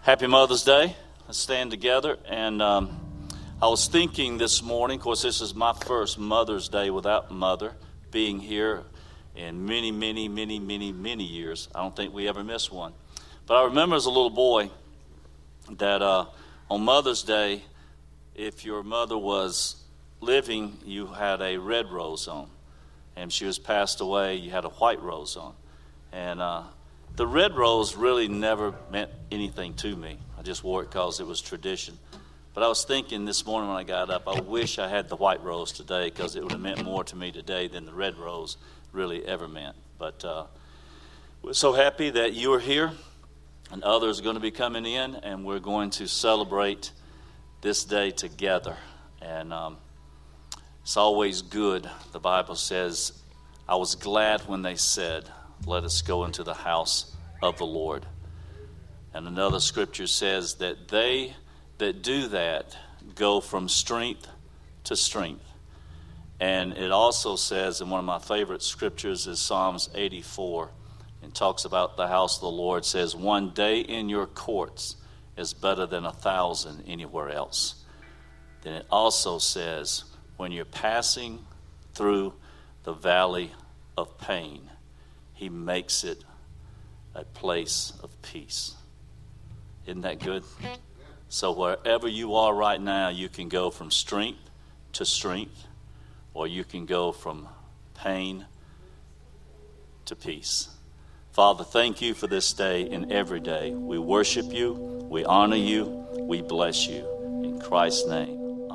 Happy Mother's Day. Let's stand together. And I was thinking this morning, of course, this is my first Mother's Day without Mother being here in many, many, many, many, many years. I don't think we ever missed one. But I remember as a little boy that on Mother's Day, if your mother was living, you had a red rose on. And if she was passed away, you had a white rose on. And the red rose really never meant anything to me. I just wore it because it was tradition. But I was thinking this morning when I got up, I wish I had the white rose today because it would have meant more to me today than the red rose really ever meant. But we're so happy that you are here and others are going to be coming in, and we're going to celebrate this day together. And it's always good. The Bible says, I was glad when they said, let us go into the house of the Lord. And another scripture says that they that do that go from strength to strength. And it also says, and one of my favorite scriptures is Psalms 84, and talks about the house of the Lord, says, one day in your courts is better than 1,000 anywhere else. Then it also says, when you're passing through the valley of pain, He makes it a place of peace. Isn't that good? So wherever you are right now, you can go from strength to strength, or you can go from pain to peace. Father, thank you for this day and every day. We worship you, we honor you, we bless you. In Christ's name.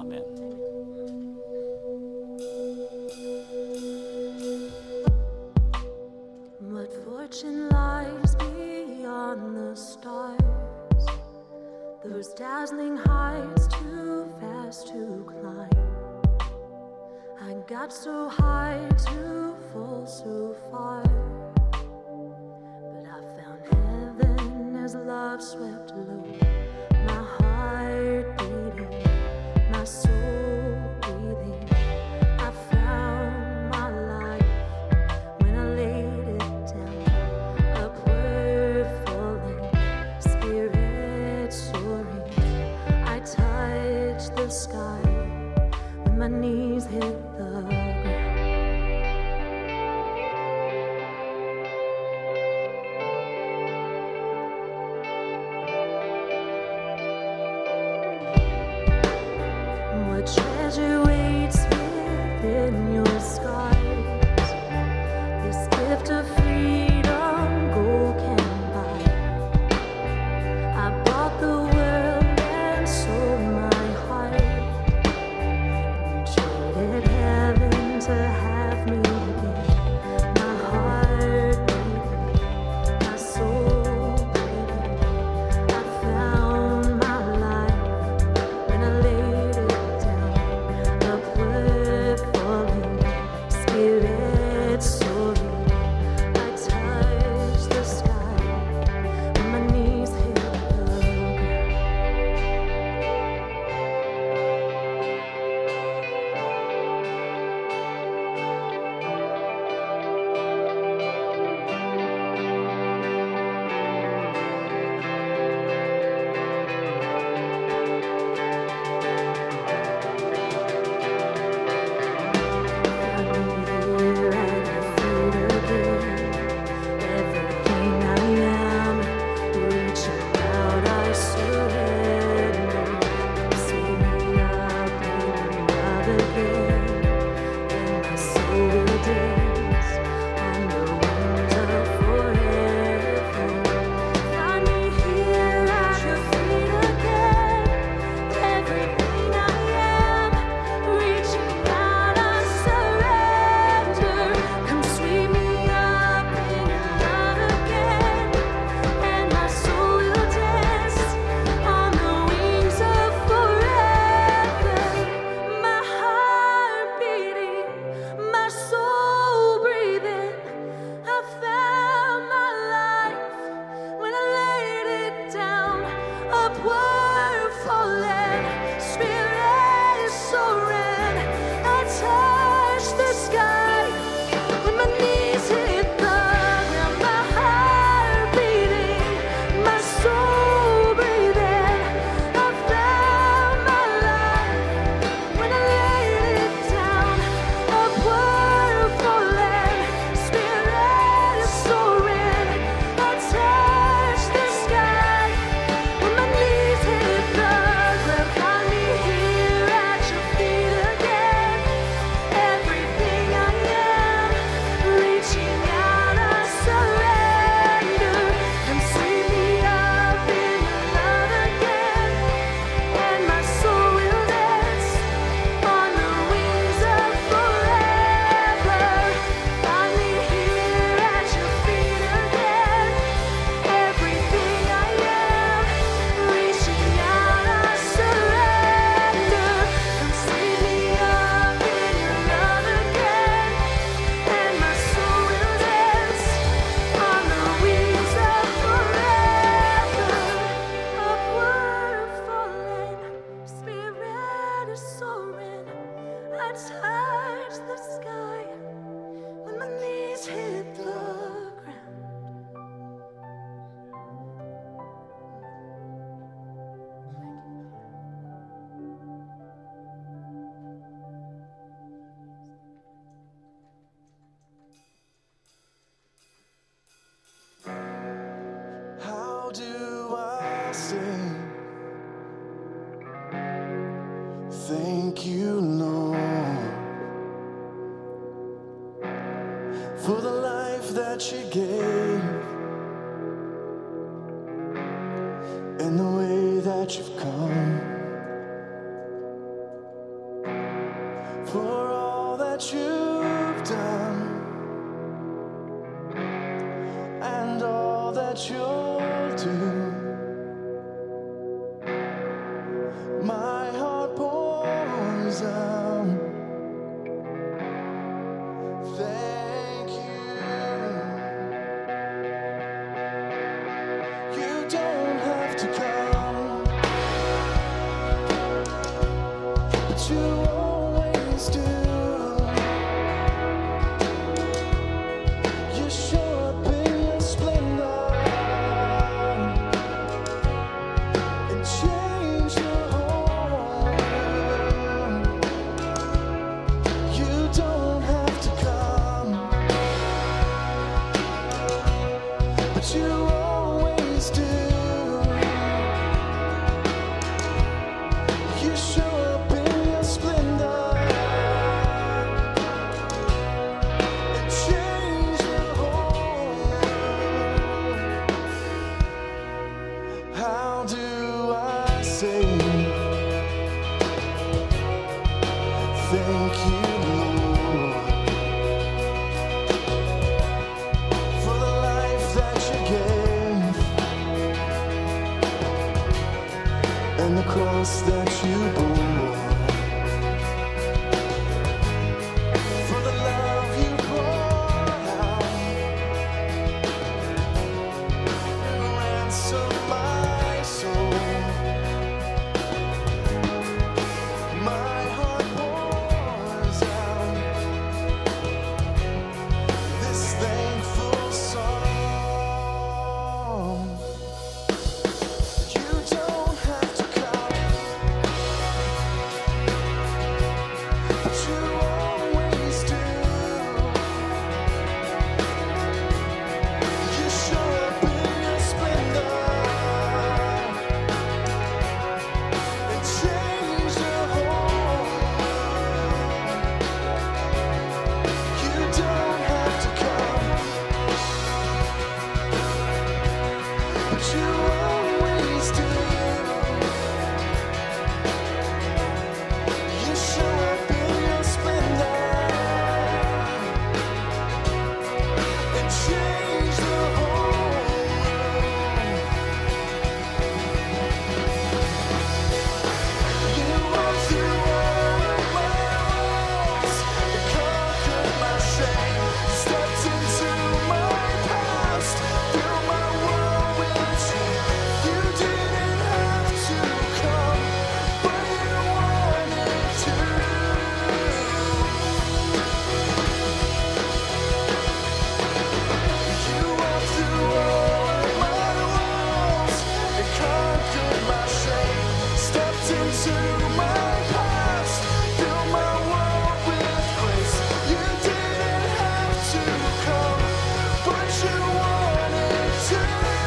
Fortune lies beyond the stars, those dazzling heights too fast to climb. I got so high to fall so far, but I found heaven as love swept low. My heart beating, my soul breathing. I found my life when I laid it down. The sky when my knees hit the ground. What treasure waits within your skies? This gift of freedom gold can buy. I bought the world and sold my to have me again. My heart beating, my soul breathing. I found my life when I laid it down. that you gave and the way that you've come, for all that you've done and all that you'll do. My heart pours out. Thank you. You don't have to come, but you always do. You show up in your splendor and change the whole world. You don't have to come, but you always do. You show up in your splendor and change the whole world. How do I say thank you, Lord, for the life that you gave and the cross that you bore, for the love you poured out and ransomed my soul. My heart pours out this thankful song. You don't have to come, but you always do. You show up in your splendor and change the whole world. You don't have to come, but you always do. You show up in your splendor and change the whole world. You walk through all of my walls and conquered my shame, stepped into my past, filled my world with you. You didn't have to come, but you wanted to. You walked through all of my walls and conquered my shame, stepped into my past, filled my world with grace. You didn't have to come, but you wanted to.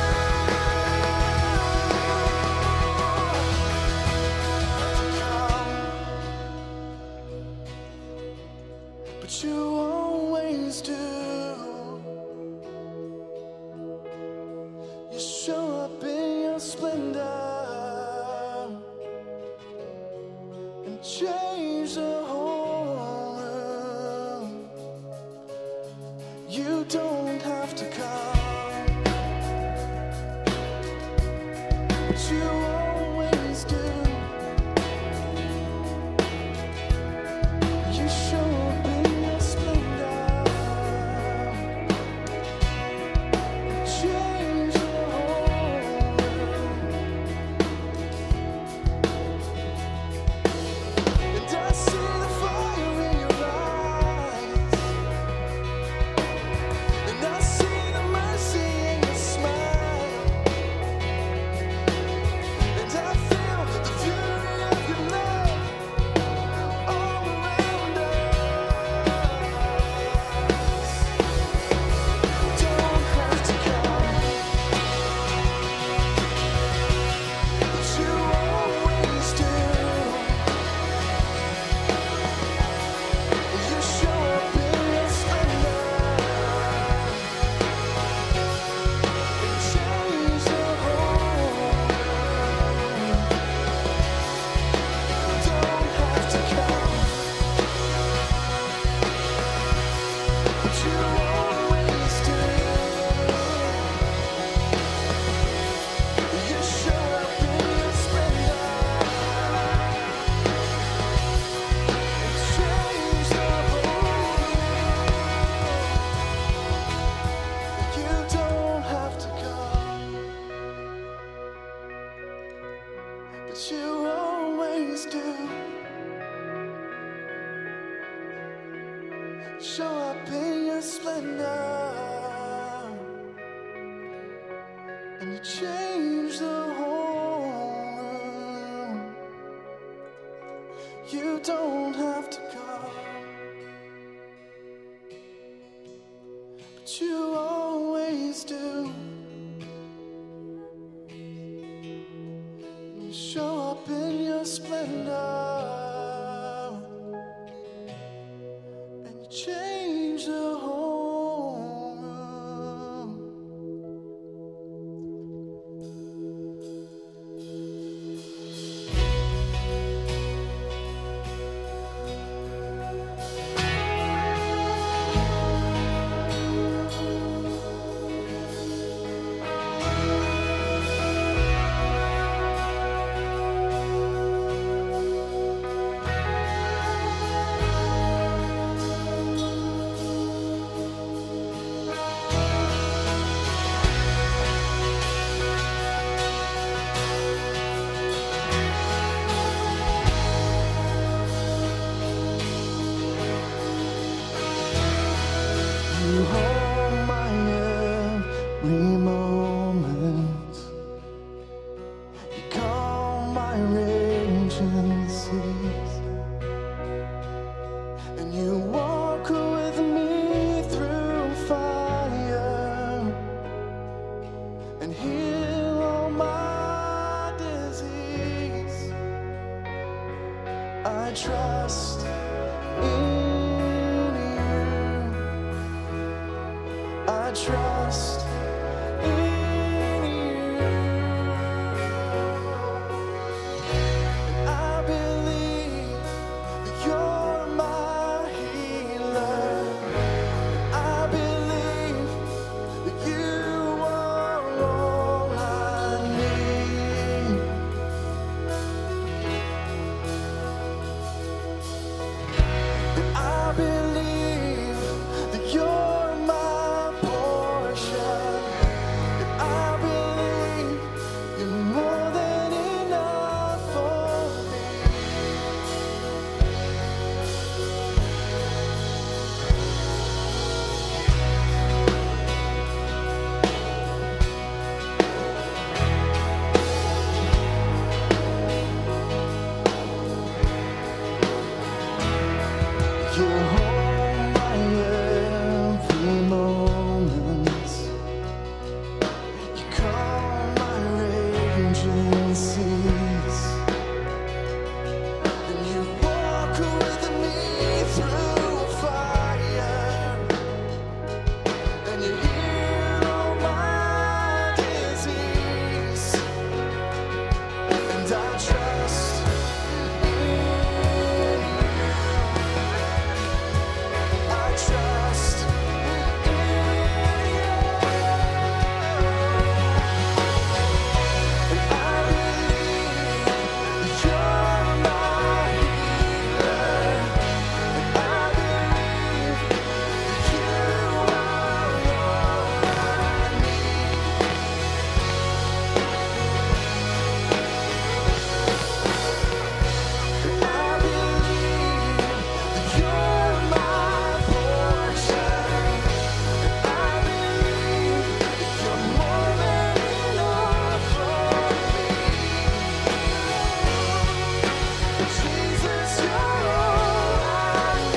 But you always do. You show up in your splendor and change the whole world. You don't have to come, but you always do. You show up in your splendor and change the whole world. And I see the fire in your eyes, and I see the mercy in your smile. but you always do. Show up in your splendor, and you change the whole room. You don't have to go, but you always do. You show up in your splendor, and you change the whole room. You hold my every moment. You calm my raging seas, and you walk with me through fire and heal all my disease. I trust in I trust in you. And I believe that you're my healer. And I believe that you are all I need. And I believe that you're my portion. And I believe you're more than enough for me. You hold my every moment. You calm my raging seas, and you walk with me through fire, and you heal all my disease. And I trust in you. I trust in you. And I believe that you're my healer. And I believe that you are all I need. And I believe that you're my portion. And I believe that you're more than enough for me. Jesus, you're all I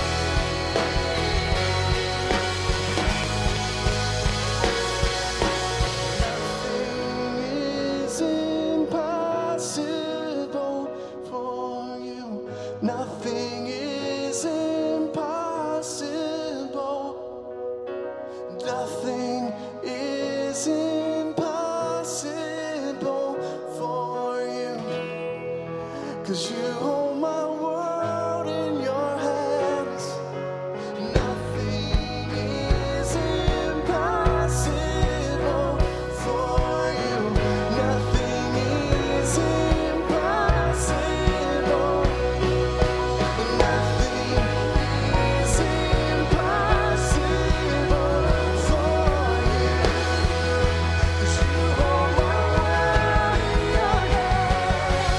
need. Nothing is impossible for you. Nothing is impossible for you. 'Cause you hold my world in your hands. Nothing is impossible for you. Nothing is impossible. Nothing is impossible for you. 'Cause you hold my world in your hands.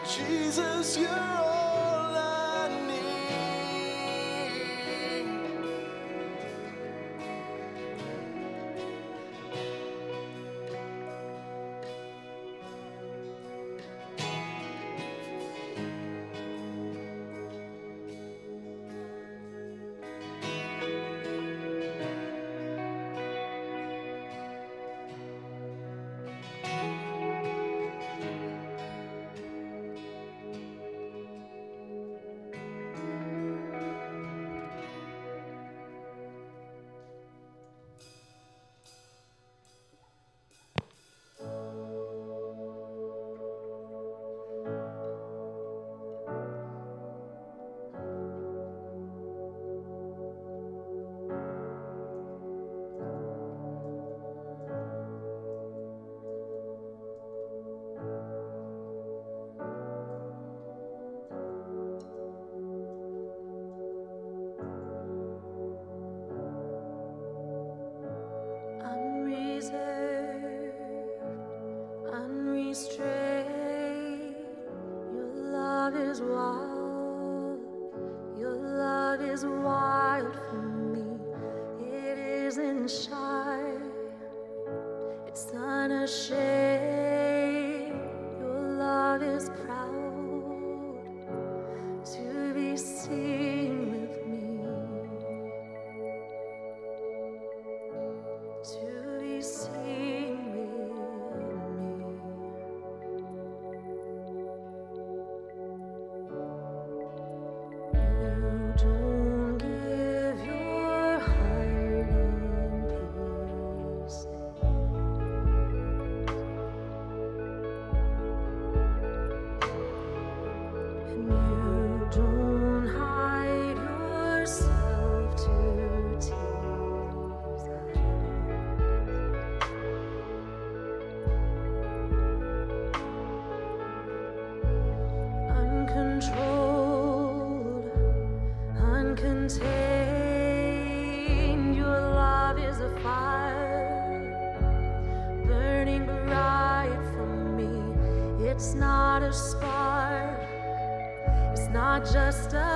Jesus, you're all I need. Unreserved, unrestrained, your love is wild. Your love is wild for me. It isn't shy. It's unashamed. Your love is proud to be seen with me. To be seen with me. You don't give your heart in pieces. And you don't hide yourself to tease us. Uncontrolled, uncontained, your love is a fire burning bright for me. It's not a spark, it's not just a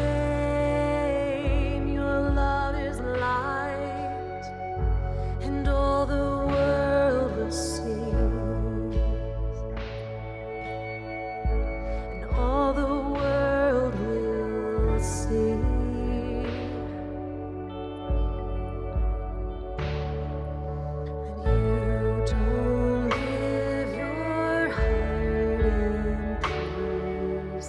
flame. Your love is light, and all the world will see. And all the world will see. And you don't give your heart in pieces.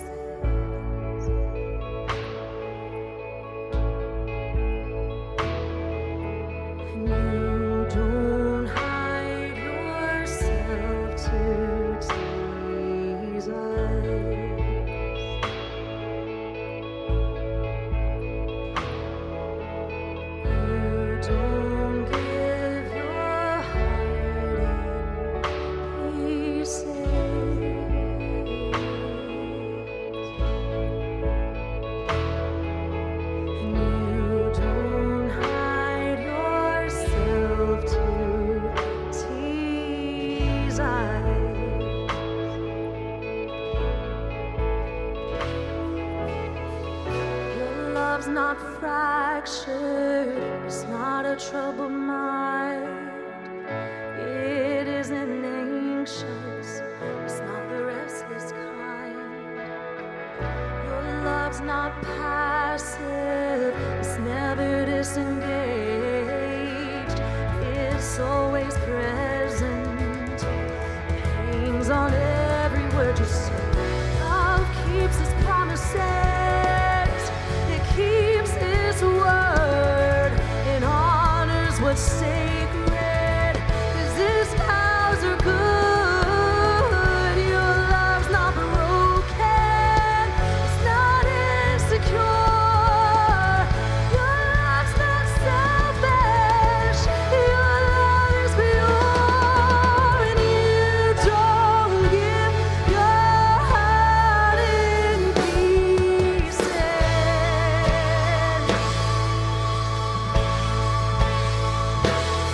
And you don't hide yourself to tease us. You don't give your heart in pieces. And you don't hide yourself to tease us. Your love's not fractured, it's not a troubled mind. It isn't anxious, it's not the restless kind. Your love's not passive, it's never disengaged. It's always present, hangs on every word you say. Love keeps its promises, it keeps its word, and honors what's sacred, 'cause His vows are good. Your love's not broken, it's not insecure. Your love's not selfish, your love is pure. And you don't give your heart in pieces.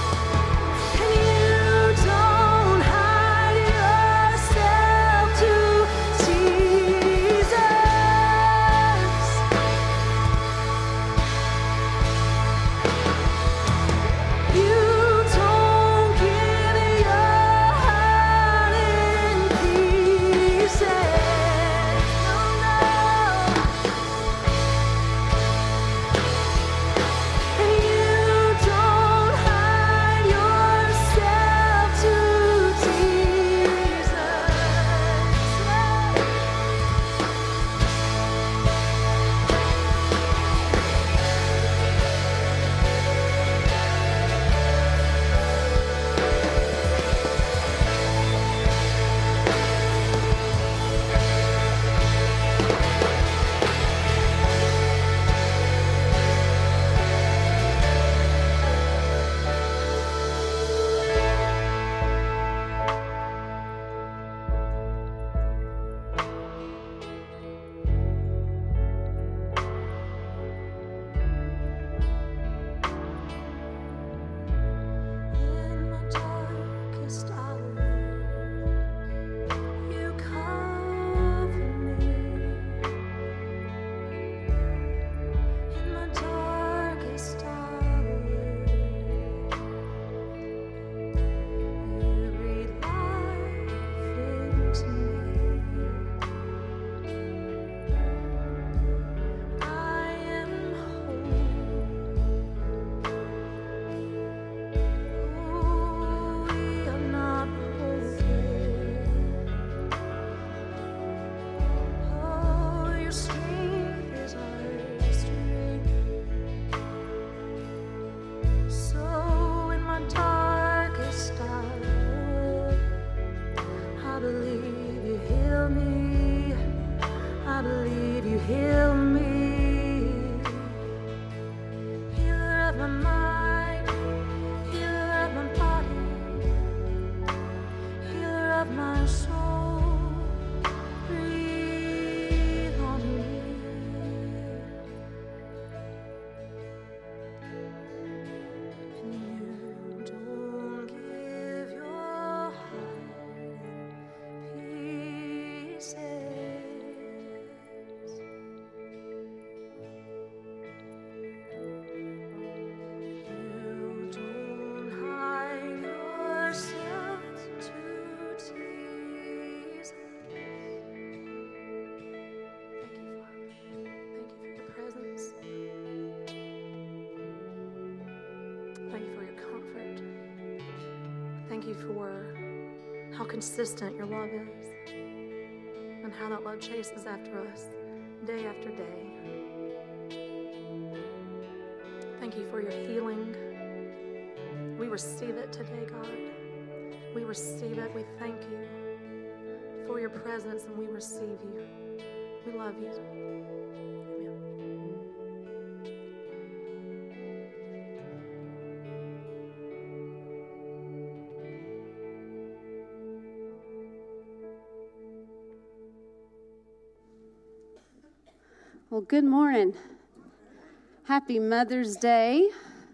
thank you for how consistent your love is and how that love chases after us day after day. Thank you for your healing. We receive it today, God. We receive it. We thank you for your presence, and we receive you. We love you. Amen. Well, good morning. Happy Mother's Day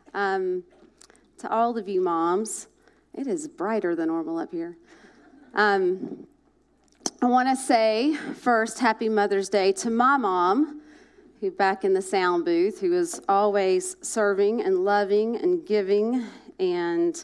to all of you moms. It is brighter than normal up here. I want to say first, Happy Mother's Day to my mom, who back in the sound booth, who is always serving and loving and giving. And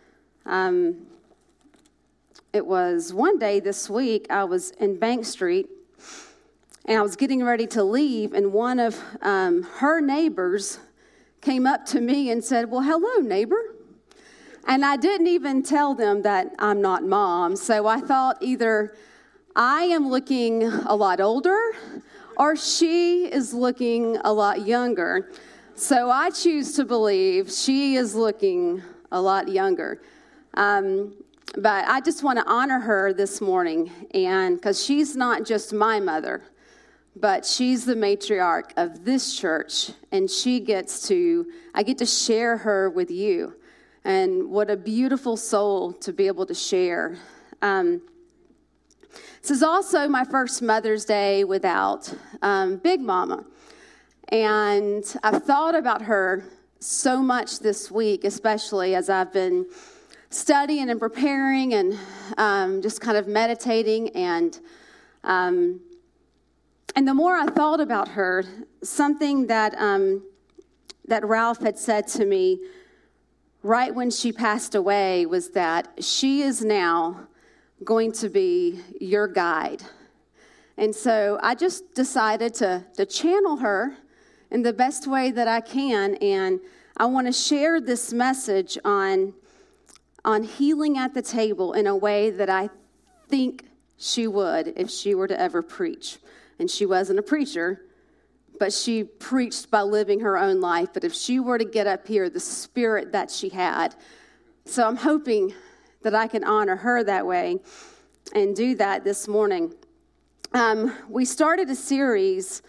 it was one day this week, I was in Bank Street, and I was getting ready to leave, and one of her neighbors came up to me and said, "Well, hello, neighbor." And I didn't even tell them that I'm not mom. So I thought either I am looking a lot older or she is looking a lot younger. So I choose to believe she is looking a lot younger. But I just want to honor her this morning, and because she's not just my mother, but she's the matriarch of this church, and I get to share her with you. And what a beautiful soul to be able to share. This is also my first Mother's Day without Big Mama. And I've thought about her so much this week, especially as I've been studying and preparing and just kind of meditating. And the more I thought about her, something that Ralph had said to me right when she passed away was that she is now going to be your guide. And so I just decided to channel her in the best way that I can, and I want to share this message on healing at the table in a way that I think she would if she were to ever preach. And she wasn't a preacher, but she preached by living her own life. But if she were to get up here, the spirit that she had. So I'm hoping that I can honor her that way and do that this morning. We started a series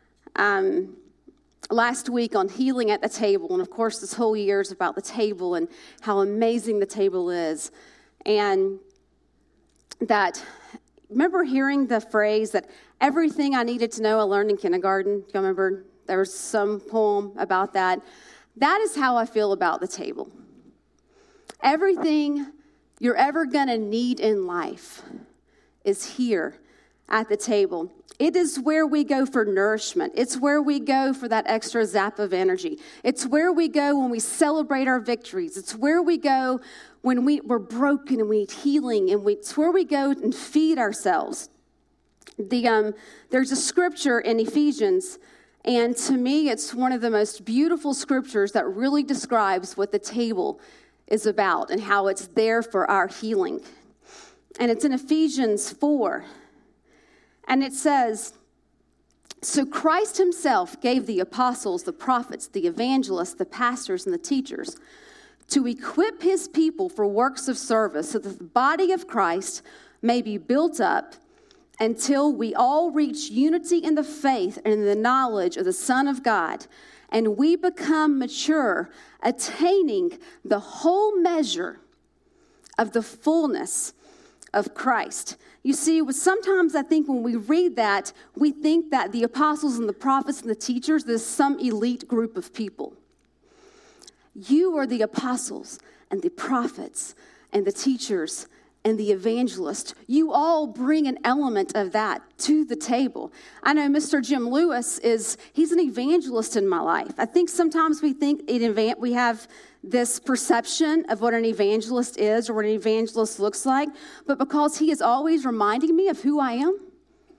last week on healing at the table. And of course, this whole year is about the table and how amazing the table is. And that, remember hearing the phrase that everything I needed to know I learned in kindergarten? Do you remember? There was some poem about that. That is how I feel about the table. Everything you're ever going to need in life is here at the table. It is where we go for nourishment. It's where we go for that extra zap of energy. It's where we go when we celebrate our victories. It's where we go when we're broken and we need healing. And it's where we go and feed ourselves. There's a scripture in Ephesians, and to me, it's one of the most beautiful scriptures that really describes what the table is about and how it's there for our healing. And it's in Ephesians 4. And it says, "So Christ himself gave the apostles, the prophets, the evangelists, the pastors, and the teachers to equip his people for works of service so that the body of Christ may be built up until we all reach unity in the faith and in the knowledge of the Son of God, and we become mature, attaining the whole measure of the fullness of Christ." You see, sometimes I think when we read that, we think that the apostles and the prophets and the teachers, there's some elite group of people. You are the apostles and the prophets and the teachers and the evangelist. You all bring an element of that to the table. I know Mr. Jim Lewis he's an evangelist in my life. I think sometimes we think we have this perception of what an evangelist is or what an evangelist looks like, but because he is always reminding me of who I am,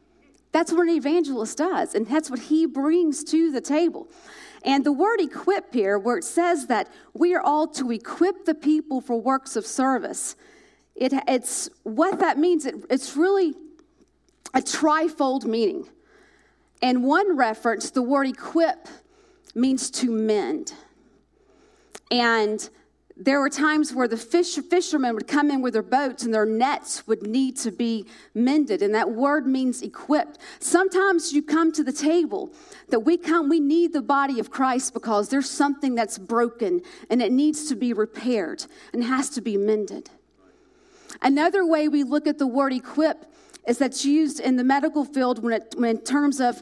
That's what an evangelist does, and that's what he brings to the table. And the word equip here, where it says that we are all to equip the people for works of service, it's what that means. It's really a trifold meaning. In one reference, the word equip means to mend. And there were times where the fishermen would come in with their boats and their nets would need to be mended. And that word means equipped. Sometimes you come to the table that we need the body of Christ because there's something that's broken and it needs to be repaired and has to be mended. Another way we look at the word equip is that's used in the medical field when in terms of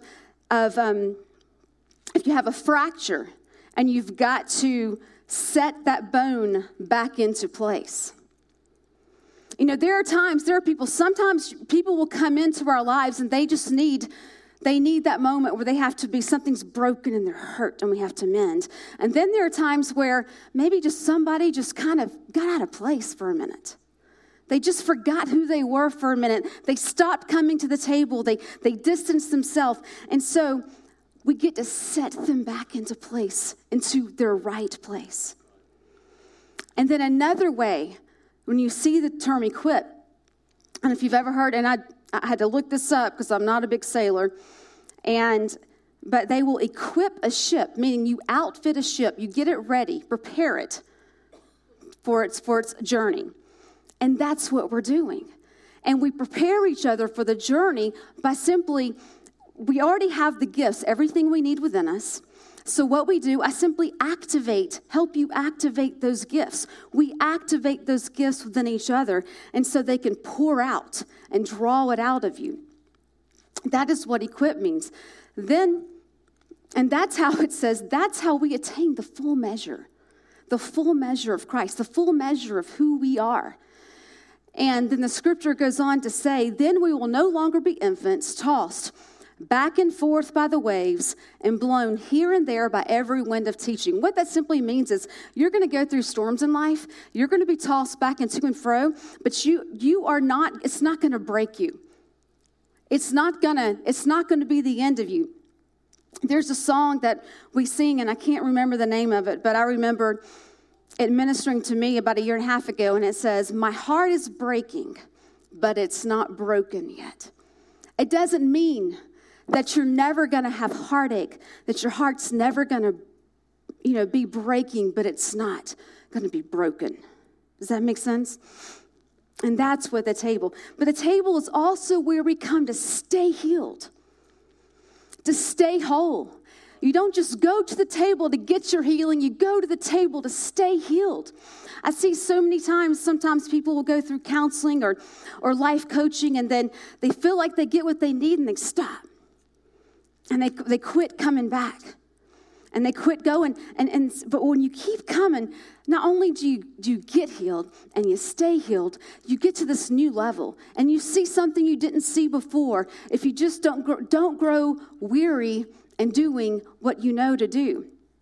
if you have a fracture and you've got to set that bone back into place. There are people, sometimes people will come into our lives and they need that moment where they have to be, something's broken and they're hurt and we have to mend. And then there are times where maybe just somebody just kind of got out of place for a minute. They just forgot who they were for a minute. They stopped coming to the table. They distanced themselves. And so we get to set them back into place, into their right place. And then another way, when you see the term equip, and if you've ever heard, and I had to look this up because I'm not a big sailor, but they will equip a ship, meaning you outfit a ship, you get it ready, prepare it for its journey. And that's what we're doing. And we prepare each other for the journey by we already have the gifts, everything we need within us. So what we do, I simply help you activate those gifts. We activate those gifts within each other, and so they can pour out and draw it out of you. That is what equip means. And that's how it says, that's how we attain the full measure of Christ, the full measure of who we are. And then the scripture goes on to say, then we will no longer be infants, tossed back and forth by the waves and blown here and there by every wind of teaching. What that simply means is you're going to go through storms in life. You're going to be tossed back and to and fro, but you are not, it's not going to break you. It's not going to be the end of you. There's a song that we sing, and I can't remember the name of it, but I remember it ministering to me about a year and a half ago, and it says, my heart is breaking, but it's not broken yet. It doesn't mean that you're never going to have heartache, that your heart's never going to, be breaking, but it's not going to be broken. Does that make sense? And that's what the table. But the table is also where we come to stay healed, to stay whole. You don't just go to the table to get your healing. You go to the table to stay healed. I see so many times, sometimes people will go through counseling or life coaching, and then they feel like they get what they need and they stop. And they quit coming back. And they quit going. But when you keep coming, not only do you get healed and you stay healed, you get to this new level. And you see something you didn't see before if you just don't grow weary and doing what you know to do.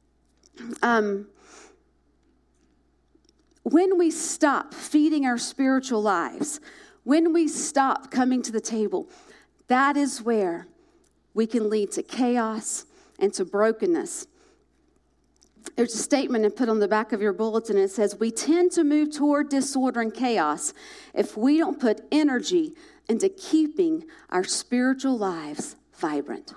When we stop feeding our spiritual lives, when we stop coming to the table, that is where we can lead to chaos and to brokenness. There's a statement I put on the back of your bulletin. It says, we tend to move toward disorder and chaos if we don't put energy into keeping our spiritual lives vibrant.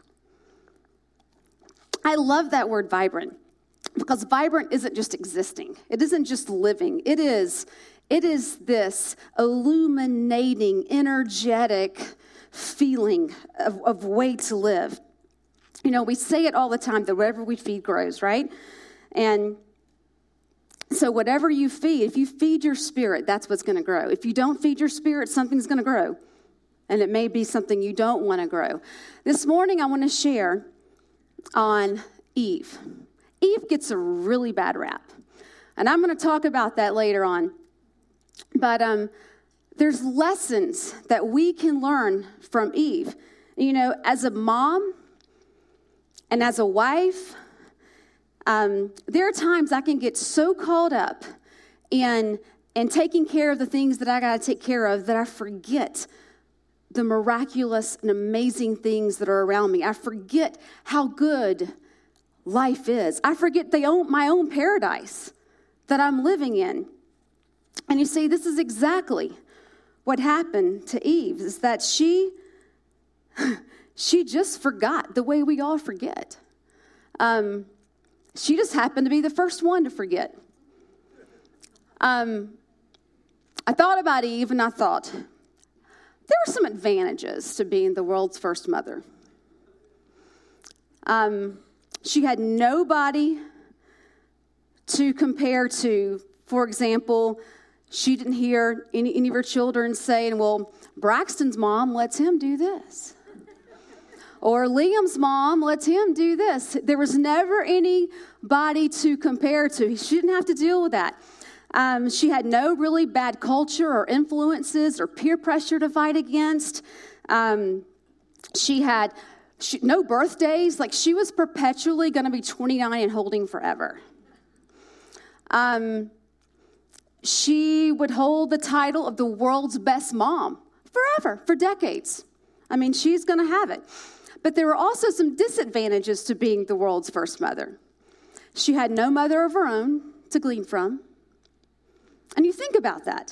I love that word vibrant, because vibrant isn't just existing. It isn't just living. It is this illuminating, energetic feeling of way to live. We say it all the time, that whatever we feed grows, right? And so whatever you feed, if you feed your spirit, that's what's going to grow. If you don't feed your spirit, something's going to grow. And it may be something you don't want to grow. This morning, I want to share on Eve. Eve gets a really bad rap. And I'm going to talk about that later on. But there's lessons that we can learn from Eve. As a mom and as a wife, there are times I can get so caught up in taking care of the things that I got to take care of that I forget the miraculous and amazing things that are around me. I forget how good life is. I forget my own paradise that I'm living in. And you see, this is exactly what happened to Eve, is that she just forgot the way we all forget. She just happened to be the first one to forget. I thought about Eve, and I thought, there were some advantages to being the world's first mother. She had nobody to compare to. For example, she didn't hear any of her children saying, well, Braxton's mom lets him do this. Or Liam's mom lets him do this. There was never anybody to compare to. She didn't have to deal with that. She had no really bad culture or influences or peer pressure to fight against. She had no birthdays. Like, she was perpetually going to be 29 and holding forever. She would hold the title of the world's best mom forever, for decades. I mean, she's going to have it. But there were also some disadvantages to being the world's first mother. She had no mother of her own to glean from. And you think about that.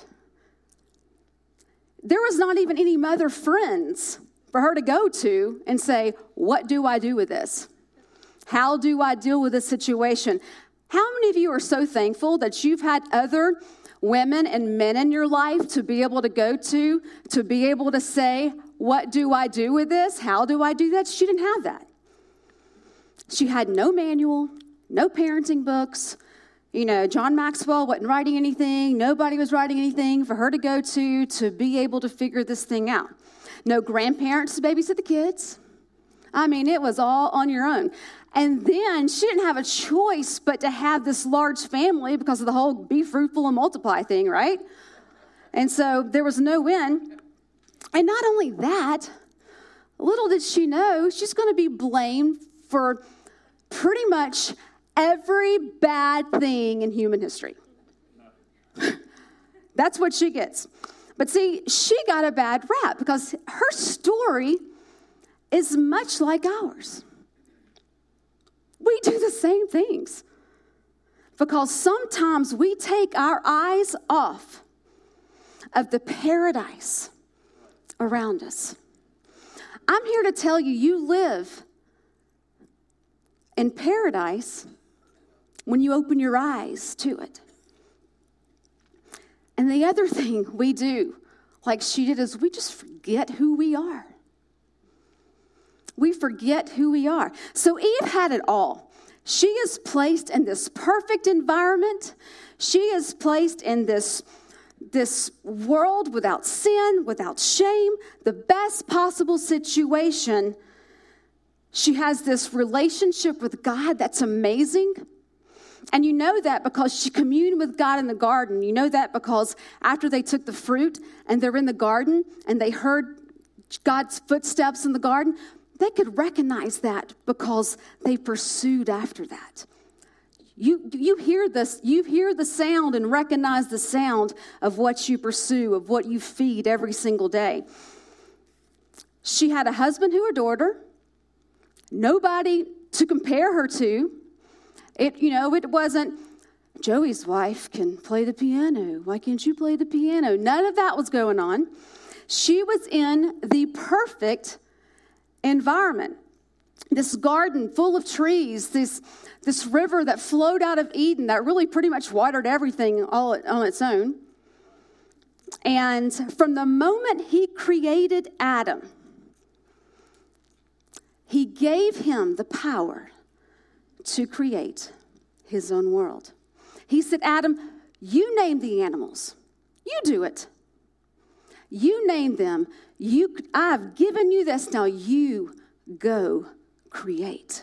There was not even any mother friends for her to go to and say, what do I do with this? How do I deal with this situation? How many of you are so thankful that you've had other women and men in your life to be able to go to be able to say, what do I do with this? How do I do that? She didn't have that. She had no manual, no parenting books. You know, John Maxwell wasn't writing anything. Nobody was writing anything for her to go to be able to figure this thing out. No grandparents to babysit the kids. I mean, it was all on your own. And then she didn't have a choice but to have this large family because of the whole be fruitful and multiply thing, right? And so there was no end. And not only that, little did she know, she's going to be blamed for pretty much every bad thing in human history. That's what she gets. But see, she got a bad rap because her story is much like ours. We do the same things because sometimes we take our eyes off of the paradise around us. I'm here to tell you, you live in paradise when you open your eyes to it. And the other thing we do, like she did, is we just forget who we are. We forget who we are. So Eve had it all. She is placed in this perfect environment. She is placed in this world without sin, without shame, the best possible situation. She has this relationship with God that's amazing. And you know that because she communed with God in the garden. You know that because after they took the fruit and they're in the garden and they heard God's footsteps in the garden, they could recognize that because they pursued after that. You hear this, you hear the sound and recognize the sound of what you pursue, of what you feed every single day. She had a husband who adored her, nobody to compare her to. It wasn't, Joey's wife can play the piano. Why can't you play the piano? None of that was going on. She was in the perfect environment. This garden full of trees, this river that flowed out of Eden that really pretty much watered everything all on its own. And from the moment he created Adam, he gave him the power to create his own world. He said, Adam, you name the animals. You do it. You name them. I've given you this. Now you go create.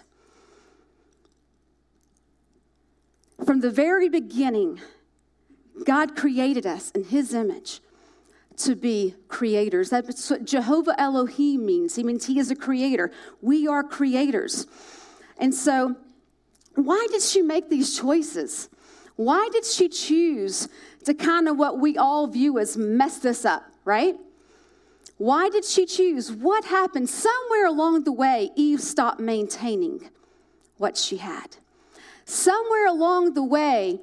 From the very beginning, God created us in his image to be creators. That's what Jehovah Elohim means. He means he is a creator. We are creators. And so, why did she make these choices? Why did she choose to kind of what we all view as mess this up, right? Why did she choose? What happened? Somewhere along the way, Eve stopped maintaining what she had. Somewhere along the way,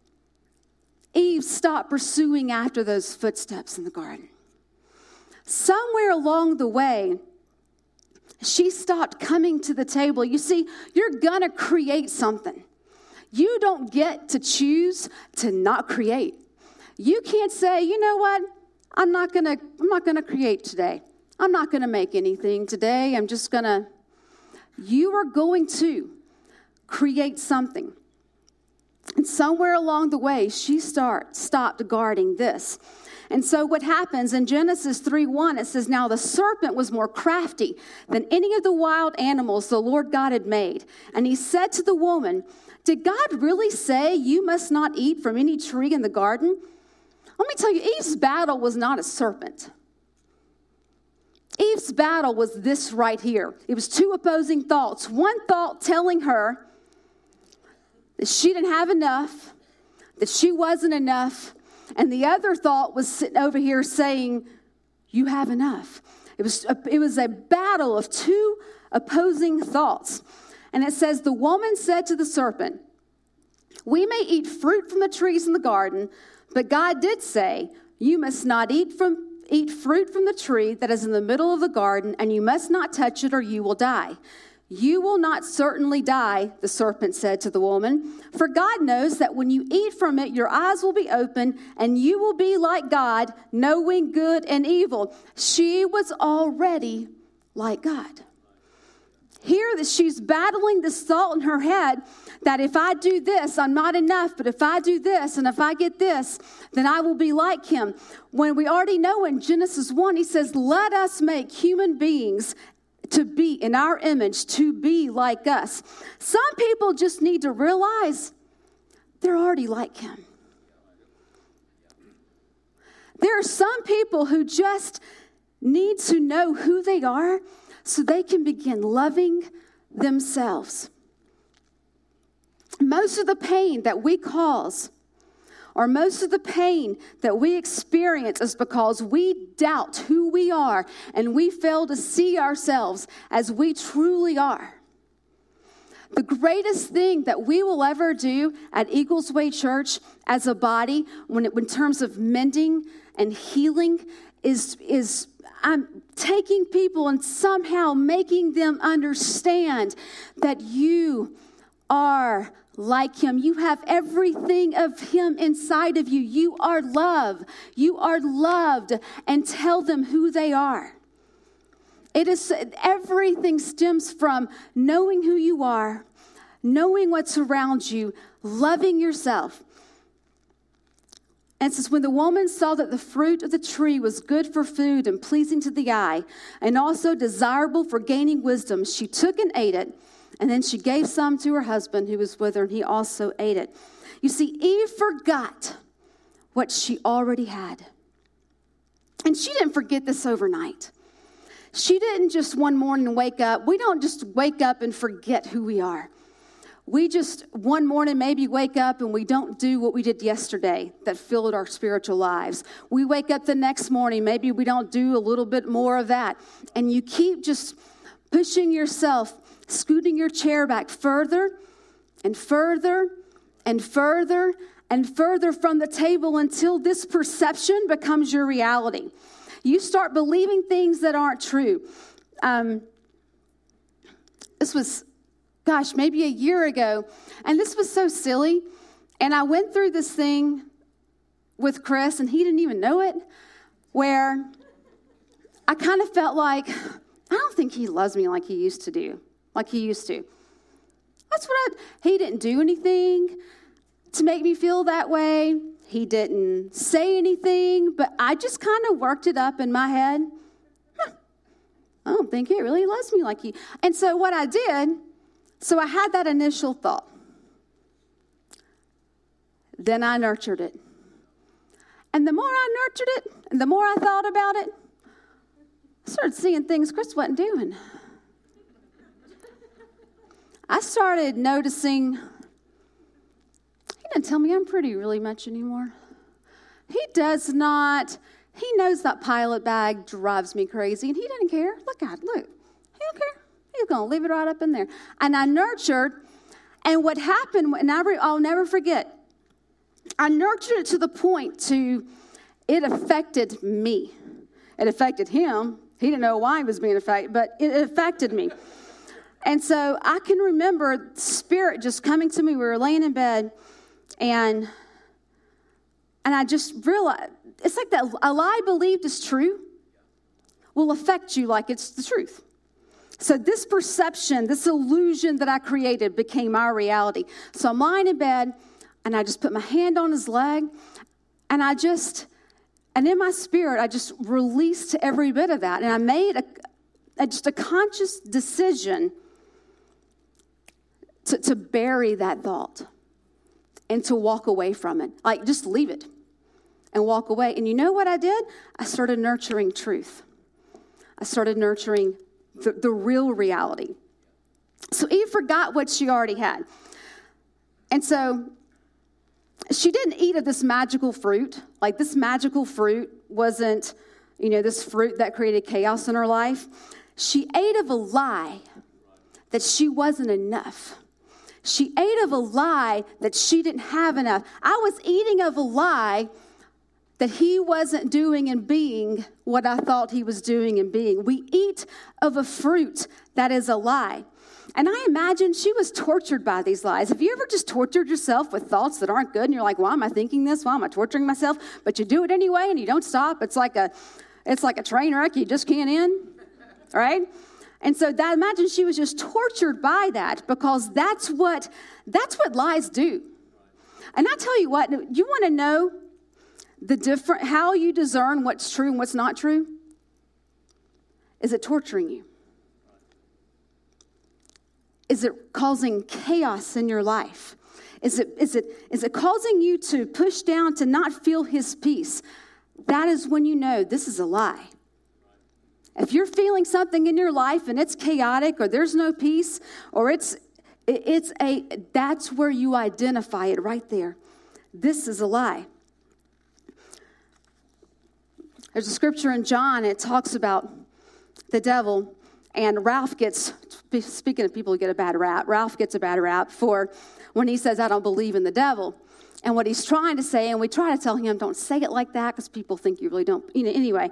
Eve stopped pursuing after those footsteps in the garden. Somewhere along the way, she stopped coming to the table. You see, you're going to create something. You don't get to choose to not create. You can't say, you know what? I'm not going to create today. I'm not going to make anything today. You are going to create something. And somewhere along the way, she stopped guarding this. And so what happens in Genesis 3:1, it says, now the serpent was more crafty than any of the wild animals the Lord God had made. And he said to the woman, did God really say you must not eat from any tree in the garden? Let me tell you, Eve's battle was not a serpent. Eve's battle was this right here. It was two opposing thoughts. One thought telling her that she didn't have enough, that she wasn't enough. And the other thought was sitting over here saying, you have enough. It was a battle of two opposing thoughts. And it says, the woman said to the serpent, we may eat fruit from the trees in the garden, but God did say, you must not eat fruit from the tree that is in the middle of the garden, and you must not touch it or you will die. You will not certainly die, the serpent said to the woman, for God knows that when you eat from it, your eyes will be open and you will be like God, knowing good and evil. She was already like God. Here that she's battling this thought in her head that if I do this, I'm not enough, but if I do this and if I get this, then I will be like him. When we already know in Genesis 1, he says, let us make human beings to be in our image, to be like us. Some people just need to realize they're already like him. There are some people who just need to know who they are so they can begin loving themselves. Most of the pain that we cause, or most of the pain that we experience, is because we doubt who we are and we fail to see ourselves as we truly are. The greatest thing that we will ever do at Eagles Way Church as a body, in terms of mending and healing, is I'm taking people and somehow making them understand that you are like him. You have everything of him inside of you. You are love. You are loved, and tell them who they are. Everything stems from knowing who you are, knowing what's around you, loving yourself. And it says, when the woman saw that the fruit of the tree was good for food and pleasing to the eye, and also desirable for gaining wisdom, she took and ate it. And then she gave some to her husband who was with her, and he also ate it. You see, Eve forgot what she already had. And she didn't forget this overnight. She didn't just one morning wake up. We don't just wake up and forget who we are. We just one morning maybe wake up and we don't do what we did yesterday that filled our spiritual lives. We wake up the next morning, maybe we don't do a little bit more of that. And you keep just pushing yourself, scooting your chair back further and further and further and further from the table until this perception becomes your reality. You start believing things that aren't true. This was, maybe a year ago, and this was so silly. And I went through this thing with Chris, and he didn't even know it, where I kind of felt like, I don't think he loves me like he used to do. He didn't do anything to make me feel that way. He didn't say anything, but I just kind of worked it up in my head. I don't think he really loves me like he. And so what I did, I had that initial thought. Then I nurtured it. And the more I nurtured it, and the more I thought about it, I started seeing things Chris wasn't doing. I started noticing, he doesn't tell me I'm pretty really much anymore. He does not He knows that pilot bag drives me crazy, and he didn't care. Look. He don't care. He's going to leave it right up in there. And I nurtured, and what happened, and I'll never forget, I nurtured it to the point it affected me. It affected him. He didn't know why he was being affected, but it affected me. And so I can remember Spirit just coming to me. We were laying in bed, and I just realized, it's like that a lie believed is true will affect you like it's the truth. So this perception, this illusion that I created became our reality. So I'm lying in bed, and I just put my hand on his leg, and in my spirit, I just released every bit of that. And I made just a conscious decision to bury that thought and to walk away from it. Like, just leave it and walk away. And you know what I did? I started nurturing truth. I started nurturing the real reality. So Eve forgot what she already had. And so she didn't eat of this magical fruit. Like, this magical fruit wasn't, this fruit that created chaos in her life. She ate of a lie that she wasn't enough. She ate of a lie that she didn't have enough. I was eating of a lie that he wasn't doing and being what I thought he was doing and being. We eat of a fruit that is a lie. And I imagine she was tortured by these lies. Have you ever just tortured yourself with thoughts that aren't good? And you're like, why am I thinking this? Why am I torturing myself? But you do it anyway, and you don't stop. It's like a train wreck. You just can't end, right? And so imagine she was just tortured by that, because that's what lies do. And I tell you what, you want to know how you discern what's true and what's not true? Is it torturing you? Is it causing chaos in your life? Is it causing you to push down, to not feel his peace? That is when you know this is a lie. If you're feeling something in your life and it's chaotic, or there's no peace, or that's where you identify it right there. This is a lie. There's a scripture in John, it talks about the devil, and Ralph gets, speaking of people who get a bad rap, Ralph gets a bad rap for when he says, I don't believe in the devil. And what he's trying to say, and we try to tell him, don't say it like that, because people think you really don't, anyway.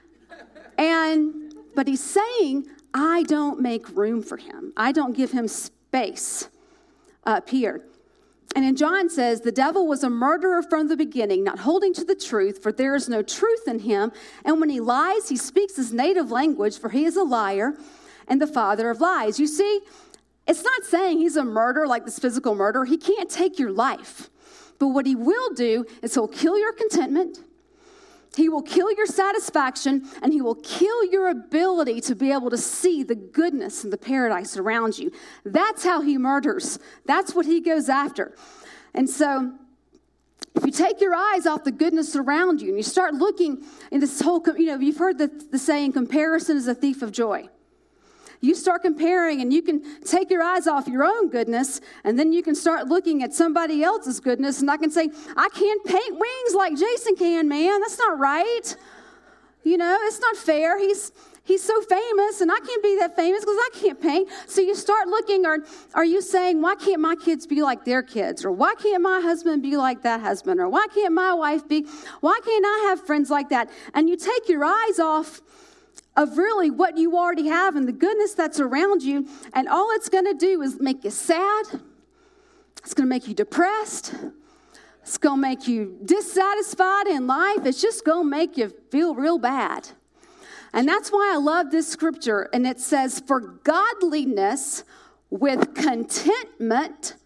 But he's saying, I don't make room for him. I don't give him space up here. And in John says, the devil was a murderer from the beginning, not holding to the truth, for there is no truth in him. And when he lies, he speaks his native language, for he is a liar and the father of lies. You see, it's not saying he's a murderer like this physical murderer. He can't take your life. But what he will do is he'll kill your contentment. He will kill your satisfaction, and he will kill your ability to be able to see the goodness and the paradise around you. That's how he murders. That's what he goes after. And so if you take your eyes off the goodness around you and you start looking in this whole, you've heard the saying, comparison is a thief of joy. You start comparing, and you can take your eyes off your own goodness, and then you can start looking at somebody else's goodness, and I can say, I can't paint wings like Jason can, man. That's not right. It's not fair. He's so famous, and I can't be that famous because I can't paint. So you start looking, or are you saying, why can't my kids be like their kids? Or why can't my husband be like that husband? Or why can't my wife be? Why can't I have friends like that? And you take your eyes off of really what you already have and the goodness that's around you, and all it's going to do is make you sad. It's going to make you depressed. It's going to make you dissatisfied in life. It's just going to make you feel real bad. And that's why I love this scripture, and it says, for godliness with contentment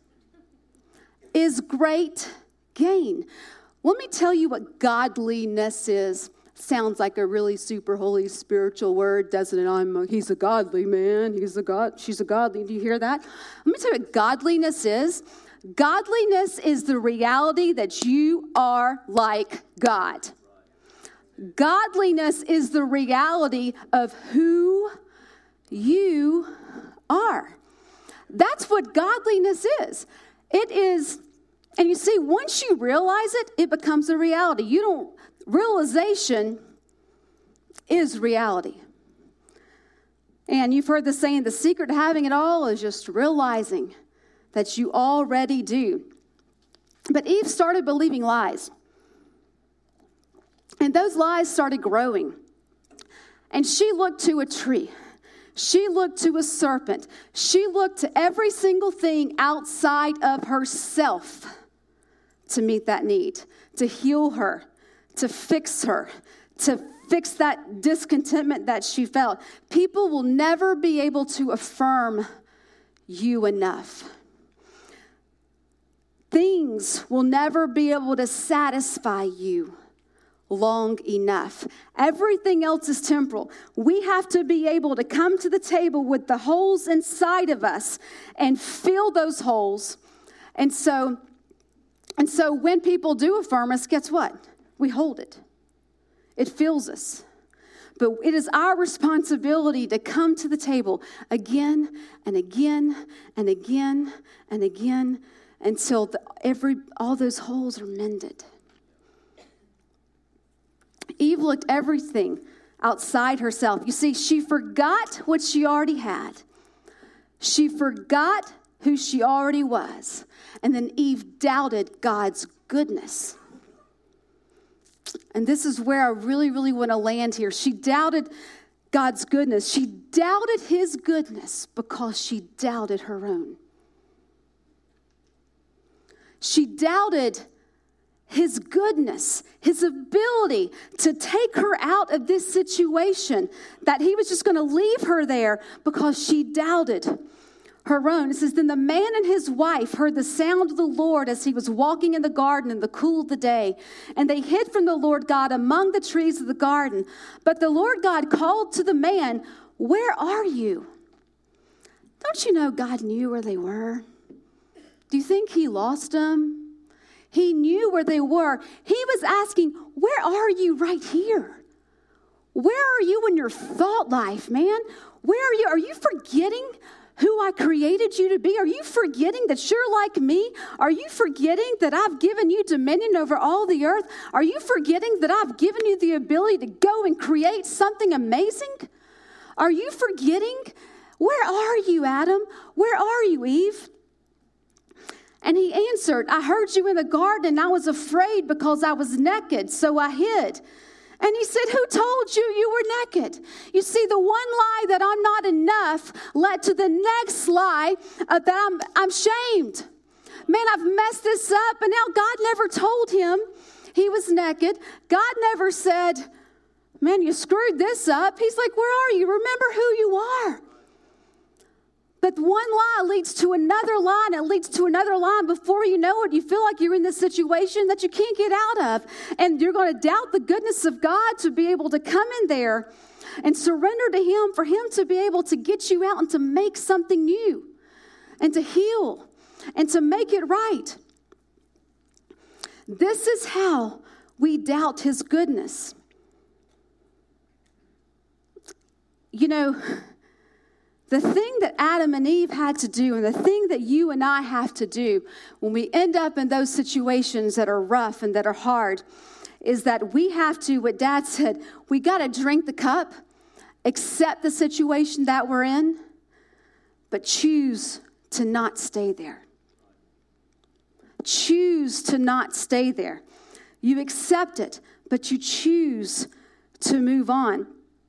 is great gain. Let me tell you what godliness is. Sounds like a really super holy spiritual word, doesn't it? He's a godly man. She's a godly. Do you hear that? Let me tell you what godliness is. Godliness is the reality that you are like God. Godliness is the reality of who you are. That's what godliness is. It is, and you see, once you realize it, it becomes a reality. Realization is reality. And you've heard the saying, the secret to having it all is just realizing that you already do. But Eve started believing lies. And those lies started growing. And she looked to a tree. She looked to a serpent. She looked to every single thing outside of herself to meet that need, to heal her, to fix her, to fix that discontentment that she felt. People will never be able to affirm you enough. Things will never be able to satisfy you long enough. Everything else is temporal. We have to be able to come to the table with the holes inside of us and fill those holes. And so when people do affirm us, guess what? We hold it. It fills us. But it is our responsibility to come to the table again and again and again and again until all those holes are mended. Eve looked everything outside herself. You see, she forgot what she already had. She forgot who she already was. And then Eve doubted God's goodness. And this is where I really, really want to land here. She doubted God's goodness. She doubted his goodness because she doubted her own. She doubted his goodness, his ability to take her out of this situation, that he was just going to leave her there because she doubted her own. It says, then the man and his wife heard the sound of the Lord as he was walking in the garden in the cool of the day. And they hid from the Lord God among the trees of the garden. But the Lord God called to the man, where are you? Don't you know God knew where they were? Do you think he lost them? He knew where they were. He was asking, where are you right here? Where are you in your thought life, man? Where are you? Are you forgetting who I created you to be? Are you forgetting that you're like me? Are you forgetting that I've given you dominion over all the earth? Are you forgetting that I've given you the ability to go and create something amazing? Are you forgetting? Where are you, Adam? Where are you, Eve? And he answered, I heard you in the garden, and I was afraid because I was naked, so I hid. And he said, who told you you were naked? You see, the one lie that I'm not enough led to the next lie that I'm shamed. Man, I've messed this up. And now God never told him he was naked. God never said, man, you screwed this up. He's like, where are you? Remember who you are. But one lie leads to another lie, and it leads to another lie. Before you know it, you feel like you're in this situation that you can't get out of. And you're going to doubt the goodness of God to be able to come in there and surrender to him, for him to be able to get you out and to make something new and to heal and to make it right. This is how we doubt his goodness. You know, the thing that Adam and Eve had to do, and the thing that you and I have to do when we end up in those situations that are rough and that are hard, is that we have to, what Dad said, we got to drink the cup, accept the situation that we're in, but choose to not stay there. Choose to not stay there. You accept it, but you choose to move on.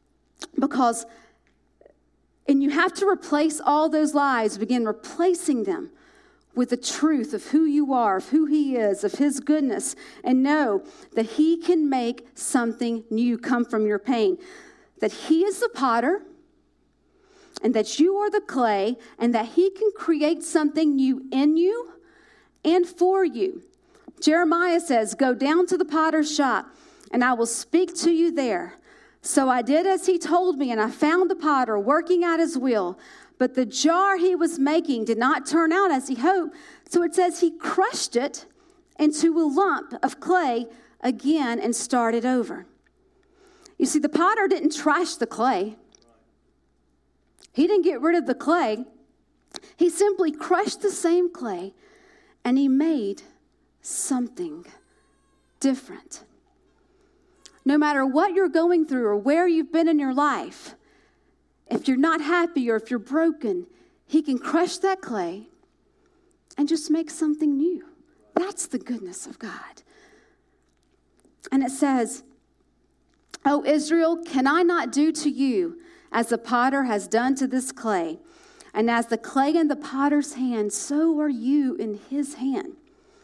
And you have to replace all those lies, begin replacing them with the truth of who you are, of who he is, of his goodness, and know that he can make something new come from your pain. That he is the potter, and that you are the clay, and that he can create something new in you and for you. Jeremiah says, go down to the potter's shop, and I will speak to you there. So I did as he told me, and I found the potter working at his will. But the jar he was making did not turn out as he hoped. So it says he crushed it into a lump of clay again and started over. You see, the potter didn't trash the clay. He didn't get rid of the clay. He simply crushed the same clay, and he made something different. No matter what you're going through or where you've been in your life, if you're not happy or if you're broken, he can crush that clay and just make something new. That's the goodness of God. And it says, "O Israel, can I not do to you as the potter has done to this clay? And as the clay in the potter's hand, so are you in his hand."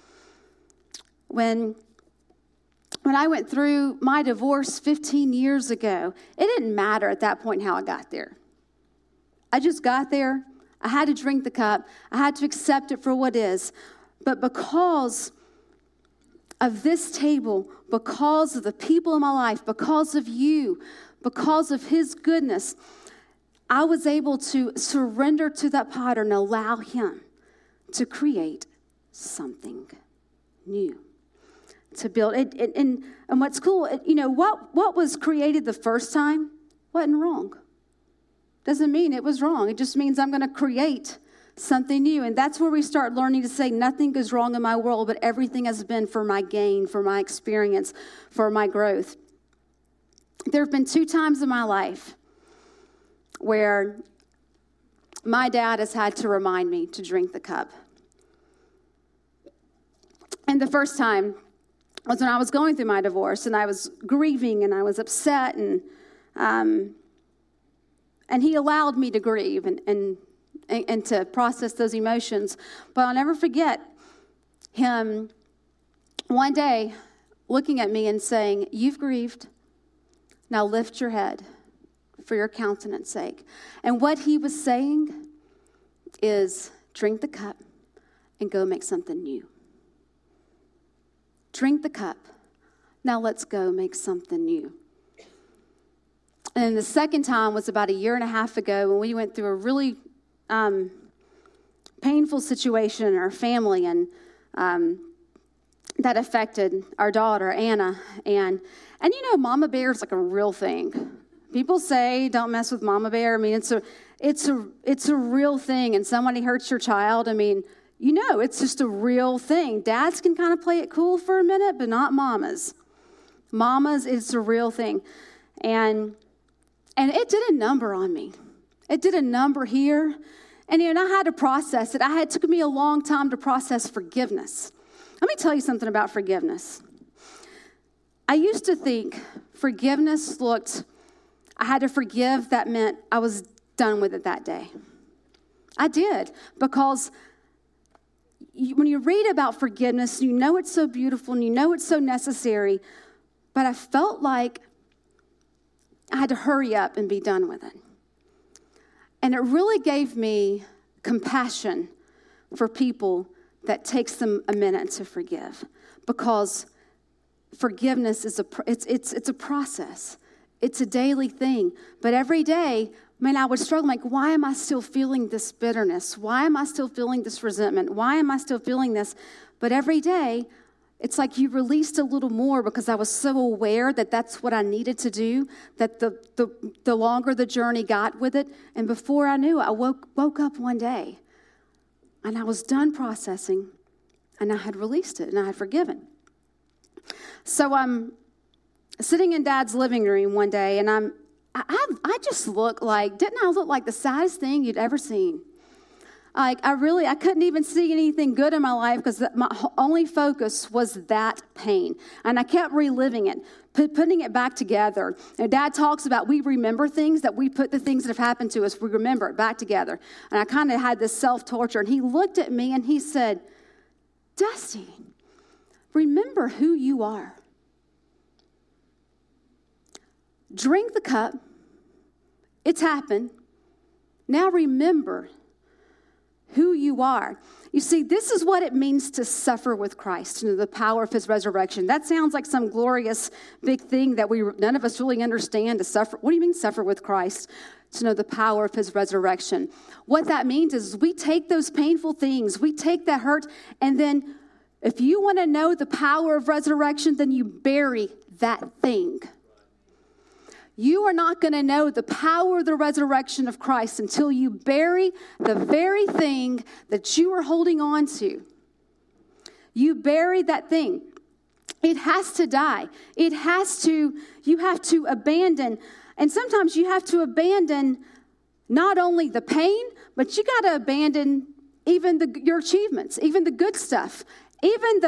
When I went through my divorce 15 years ago, it didn't matter at that point how I got there. I just got there. I had to drink the cup. I had to accept it for what it is. But because of this table, because of the people in my life, because of you, because of his goodness, I was able to surrender to that potter and allow him to create something new, to build it. And what's cool, what was created the first time wasn't wrong. Doesn't mean it was wrong. It just means I'm going to create something new. And that's where we start learning to say nothing goes wrong in my world, but everything has been for my gain, for my experience, for my growth. There have been 2 times in my life where my dad has had to remind me to drink the cup. And the first time was when I was going through my divorce, and I was grieving, and I was upset, and he allowed me to grieve and to process those emotions. But I'll never forget him one day looking at me and saying, "You've grieved. Now lift your head for your countenance sake." And what he was saying is, drink the cup and go make something new. Drink the cup. Now let's go make something new. And the second time was about 1.5 years ago when we went through a really painful situation in our family, and that affected our daughter, Anna. And Mama Bear is like a real thing. People say don't mess with Mama Bear. I mean, it's a real thing. And somebody hurts your child, I mean, it's just a real thing. Dads can kind of play it cool for a minute, but not mamas. Mamas, it's a real thing. And it did a number on me. It did a number here. And I had to process it. It took me a long time to process forgiveness. Let me tell you something about forgiveness. I used to think forgiveness I had to forgive. That meant I was done with it that day. I did, because when you read about forgiveness, it's so beautiful and it's so necessary, but I felt like I had to hurry up and be done with it. And it really gave me compassion for people that takes them a minute to forgive, because forgiveness is it's a process. It's a daily thing. But every day, I would struggle, like, why am I still feeling this bitterness? Why am I still feeling this resentment? Why am I still feeling this? But every day, it's like you released a little more, because I was so aware that that's what I needed to do, that the longer the journey got with it. And before I knew, I woke up one day, and I was done processing, and I had released it, and I had forgiven. So I'm sitting in Dad's living room one day, and I just look like, didn't I look like the saddest thing you'd ever seen? Like, I couldn't even see anything good in my life, because my only focus was that pain. And I kept reliving it, putting it back together. And Dad talks about we remember things, that we put the things that have happened to us, we remember it back together. And I kind of had this self-torture. And he looked at me and he said, "Dusty, remember who you are. Drink the cup. It's happened. Now remember who you are." You see, this is what it means to suffer with Christ, the power of his resurrection. That sounds like some glorious big thing that none of us really understand, to suffer. What do you mean suffer with Christ? To know the power of his resurrection. What that means is we take those painful things, we take that hurt, and then if you want to know the power of resurrection, then you bury that thing. You are not going to know the power of the resurrection of Christ until you bury the very thing that you are holding on to. You bury that thing. It has to die. You have to abandon. And sometimes you have to abandon not only the pain, but you got to abandon even your achievements, even the good stuff, even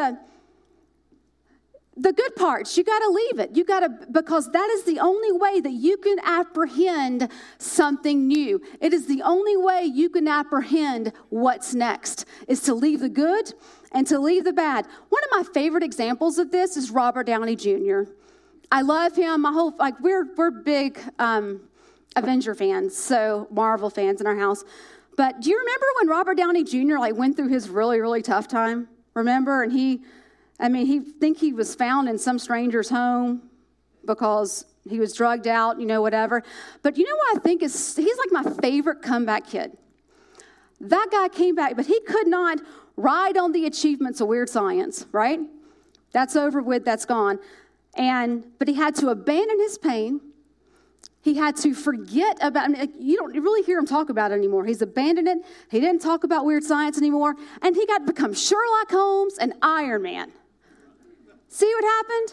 the good parts. You got to leave it. Because that is the only way that you can apprehend something new. It is the only way you can apprehend what's next, is to leave the good and to leave the bad. One of my favorite examples of this is Robert Downey Jr. I love him. We're big Avenger fans, so Marvel fans in our house. But do you remember when Robert Downey Jr. went through his really, really tough time? Remember? And he was found in some stranger's home because he was drugged out, whatever. But you know what I think he's like my favorite comeback kid. That guy came back, but he could not ride on the achievements of Weird Science, right? That's over with, that's gone. But he had to abandon his pain. He had to forget about, you don't really hear him talk about it anymore. He's abandoned it. He didn't talk about Weird Science anymore. And he got to become Sherlock Holmes and Iron Man. See what happened?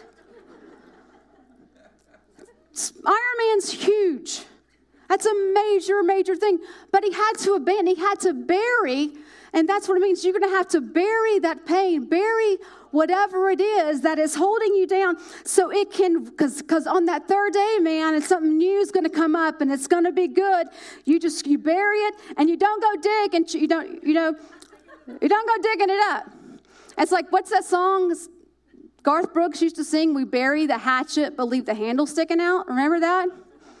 Iron Man's huge. That's a major, major thing. But he had to abandon, he had to bury, and that's what it means. You're going to have to bury that pain, bury whatever it is that is holding you down, so it can, because on that third day, man, and something new is going to come up, and it's going to be good. You bury it, and you don't go dig, and you don't go digging it up. It's like, what's that song Garth Brooks used to sing? We bury the hatchet, but leave the handle sticking out. Remember that?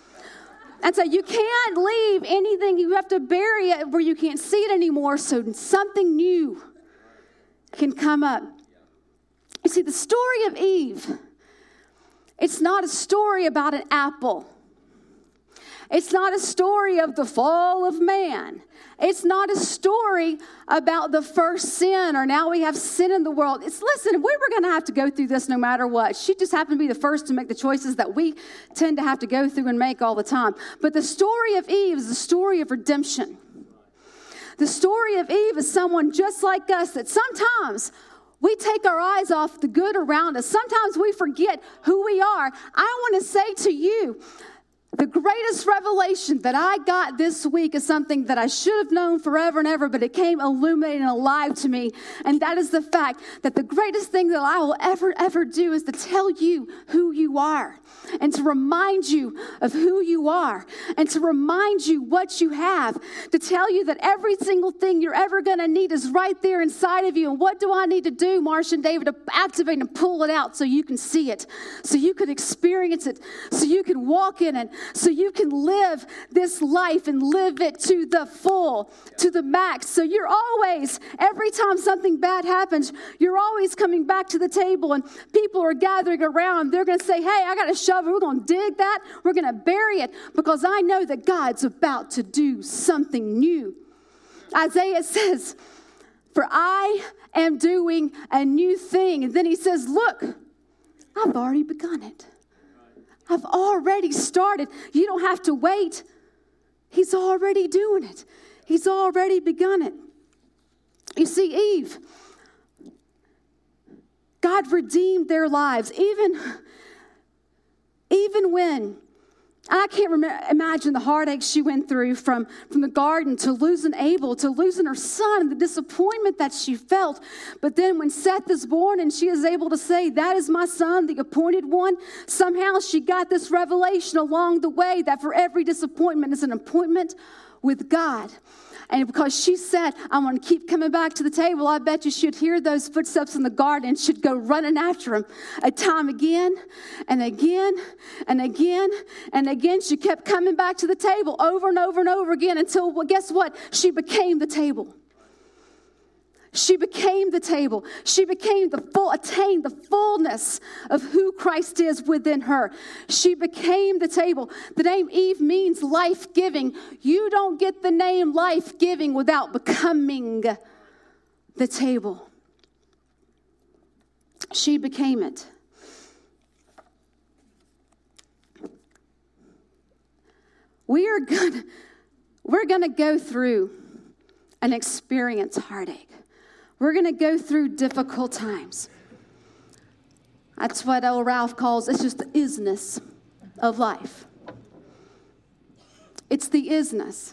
And so you can't leave anything. You have to bury it where you can't see it anymore, so something new can come up. You see, the story of Eve, it's not a story about an apple. It's not a story of the fall of man. It's not a story about the first sin, or now we have sin in the world. Listen, we were going to have to go through this no matter what. She just happened to be the first to make the choices that we tend to have to go through and make all the time. But the story of Eve is the story of redemption. The story of Eve is someone just like us that sometimes we take our eyes off the good around us. Sometimes we forget who we are. I want to say to you, the greatest revelation that I got this week is something that I should have known forever and ever, but it came illuminated and alive to me. And that is the fact that the greatest thing that I will ever do is to tell you who you are, and to remind you of who you are, and to remind you what you have, to tell you that every single thing you're ever going to need is right there inside of you. And what do I need to do, Marsha and David, to activate and pull it out so you can see it, so you can experience it, so you can walk in it, so you can live this life and live it to the full, to the max. So you're always, every time something bad happens, you're always coming back to the table, and people are gathering around. They're going to say, hey, I got a shovel. We're going to dig that. We're going to bury it, because I know that God's about to do something new. Isaiah says, for I am doing a new thing. And then he says, look, I've already begun it. I've already started. You don't have to wait. He's already doing it. He's already begun it. You see, Eve, God redeemed their lives. Even when, I can't imagine the heartache she went through from the garden to losing Abel, to losing her son, and the disappointment that she felt. But then when Seth is born and she is able to say, that is my son, the appointed one, somehow she got this revelation along the way that for every disappointment is an appointment with God. And because she said, I'm going to keep coming back to the table, I bet you she'd hear those footsteps in the garden and she'd go running after him a time again and again and again and again. She kept coming back to the table over and over and over again until, well, guess what? She became the table. She became the table. She became attained the fullness of who Christ is within her. She became the table. The name Eve means life-giving. You don't get the name life-giving without becoming the table. She became it. We're gonna go through and experience heartache. We're going to go through difficult times. That's what old Ralph calls, it's just the isness of life. It's the isness.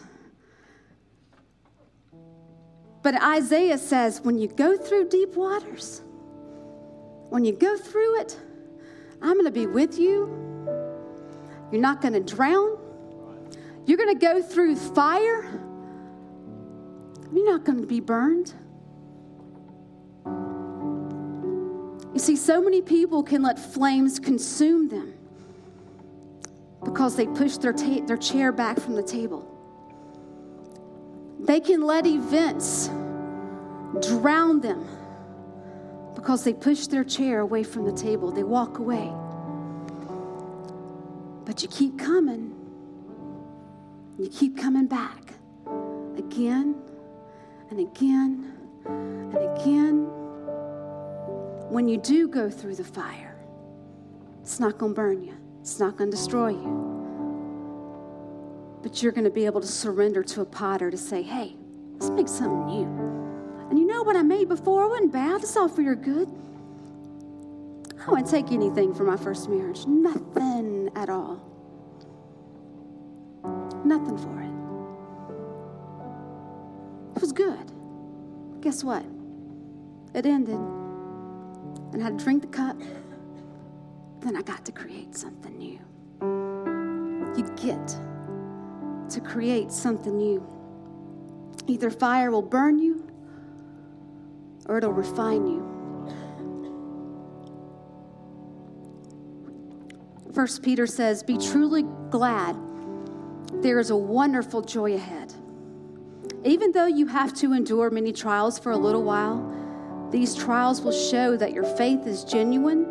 But Isaiah says, when you go through deep waters, when you go through it, I'm going to be with you. You're not going to drown. You're going to go through fire. You're not going to be burned. You see, so many people can let flames consume them because they push their chair back from the table. They can let events drown them because they push their chair away from the table. They walk away. But you keep coming. You keep coming back again and again and again. When you do go through the fire, it's not going to burn you. It's not going to destroy you. But you're going to be able to surrender to a potter to say, hey, let's make something new. And you know what I made before? It wasn't bad. It's all for your good. I wouldn't take anything from my first marriage. Nothing at all. Nothing for it. It was good. Guess what? It ended. And I had to drink the cup. Then I got to create something new. You get to create something new. Either fire will burn you or it'll refine you. 1 Peter says, be truly glad. There is a wonderful joy ahead. Even though you have to endure many trials for a little while, these trials will show that your faith is genuine.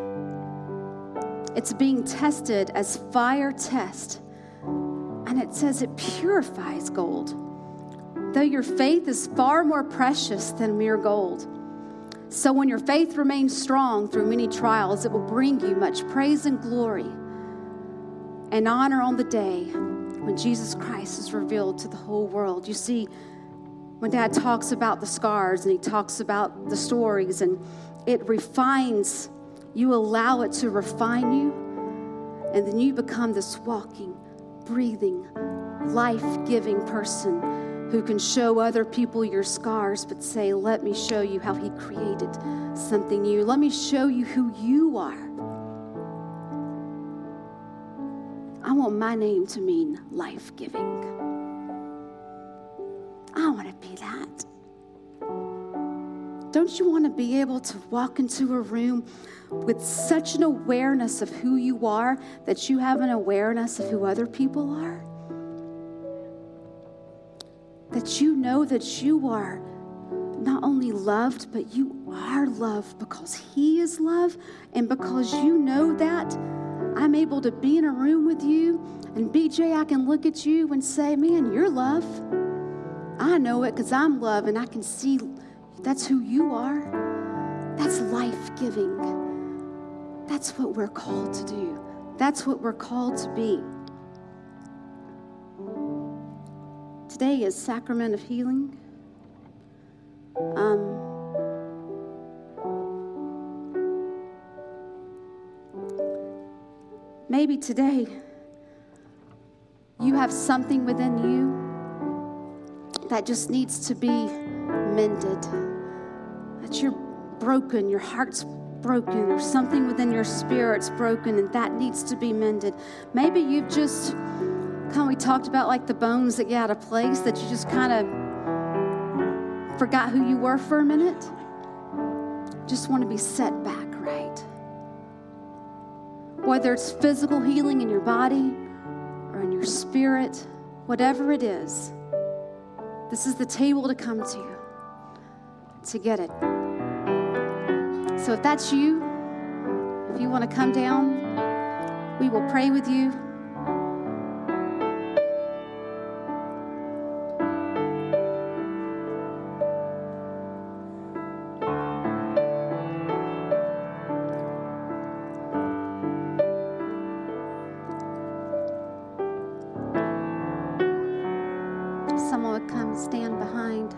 It's being tested as fire test. And it says it purifies gold. Though your faith is far more precious than mere gold. So when your faith remains strong through many trials, it will bring you much praise and glory and honor on the day when Jesus Christ is revealed to the whole world. You see, when Dad talks about the scars and he talks about the stories and it refines, you allow it to refine you, and then you become this walking, breathing, life-giving person who can show other people your scars, but say, let me show you how he created something new. Let me show you who you are. I want my name to mean life-giving. I want to be that. Don't you want to be able to walk into a room with such an awareness of who you are that you have an awareness of who other people are? That you know that you are not only loved, but you are loved because he is love. And because you know that, I'm able to be in a room with you. And BJ, I can look at you and say, man, you're love. I know it because I'm love and I can see that's who you are. That's life-giving. That's what we're called to do. That's what we're called to be. Today is Sacrament of Healing. Maybe today you have something within you that just needs to be mended. That you're broken, your heart's broken, or something within your spirit's broken, and that needs to be mended. Maybe you've just, we talked about like the bones that get out of place, that you just kind of forgot who you were for a minute. Just want to be set back right. Whether it's physical healing in your body or in your spirit, whatever it is, this is the table to come to get it. So if that's you, if you want to come down, we will pray with you. Someone would come stand behind.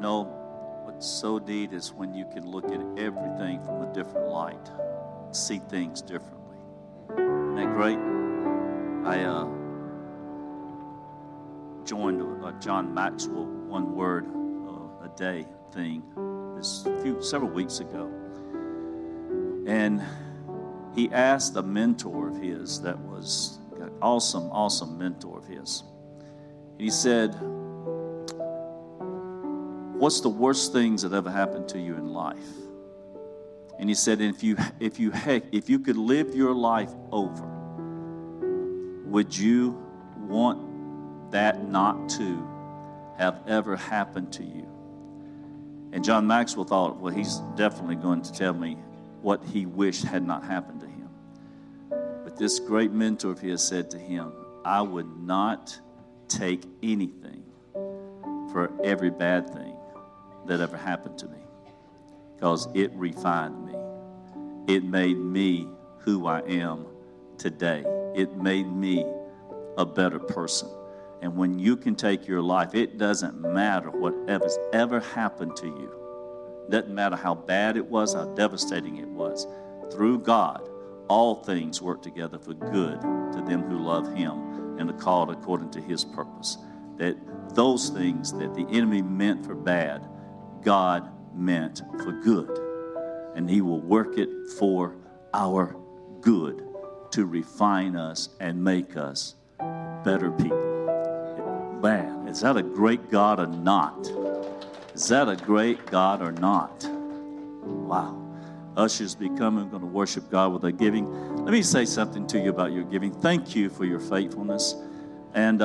know, what's so neat is when you can look at everything from a different light, see things differently. Isn't that great? I joined a John Maxwell one word a day thing several weeks ago. And he asked a mentor of his that was an awesome mentor of his. And he said, what's the worst things that ever happened to you in life? And he said, if you could live your life over, would you want that not to have ever happened to you? And John Maxwell thought, well, he's definitely going to tell me what he wished had not happened to him. But this great mentor of his said to him, I would not take anything for every bad thing that ever happened to me, because it refined me. It made me who I am today. It made me a better person. And when you can take your life, it doesn't matter whatever's ever happened to you. It doesn't matter how bad it was, how devastating it was. Through God, all things work together for good to them who love him and are called according to his purpose. That those things that the enemy meant for bad, God meant for good. And he will work it for our good to refine us and make us better people. Man, is that a great God or not? Is that a great God or not? Wow. Ushers be coming, going to worship God with their giving. Let me say something to you about your giving. Thank you for your faithfulness. And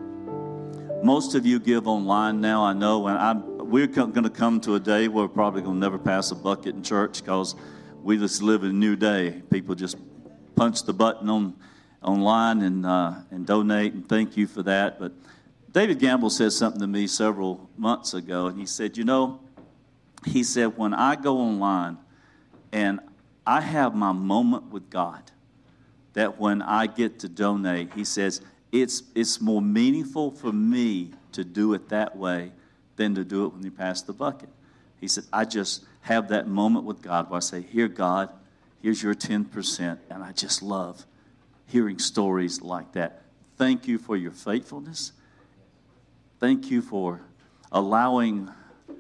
most of you give online now. I know we're going to come to a day where we're probably going to never pass a bucket in church, because we just live in a new day. People just punch the button online and donate, and thank you for that. But David Gamble said something to me several months ago, and he said, he said, when I go online and I have my moment with God, that when I get to donate, he says, it's more meaningful for me to do it that way than to do it when you pass the bucket. He said, I just have that moment with God where I say, here, God, here's your 10%, and I just love hearing stories like that. Thank you for your faithfulness. Thank you for allowing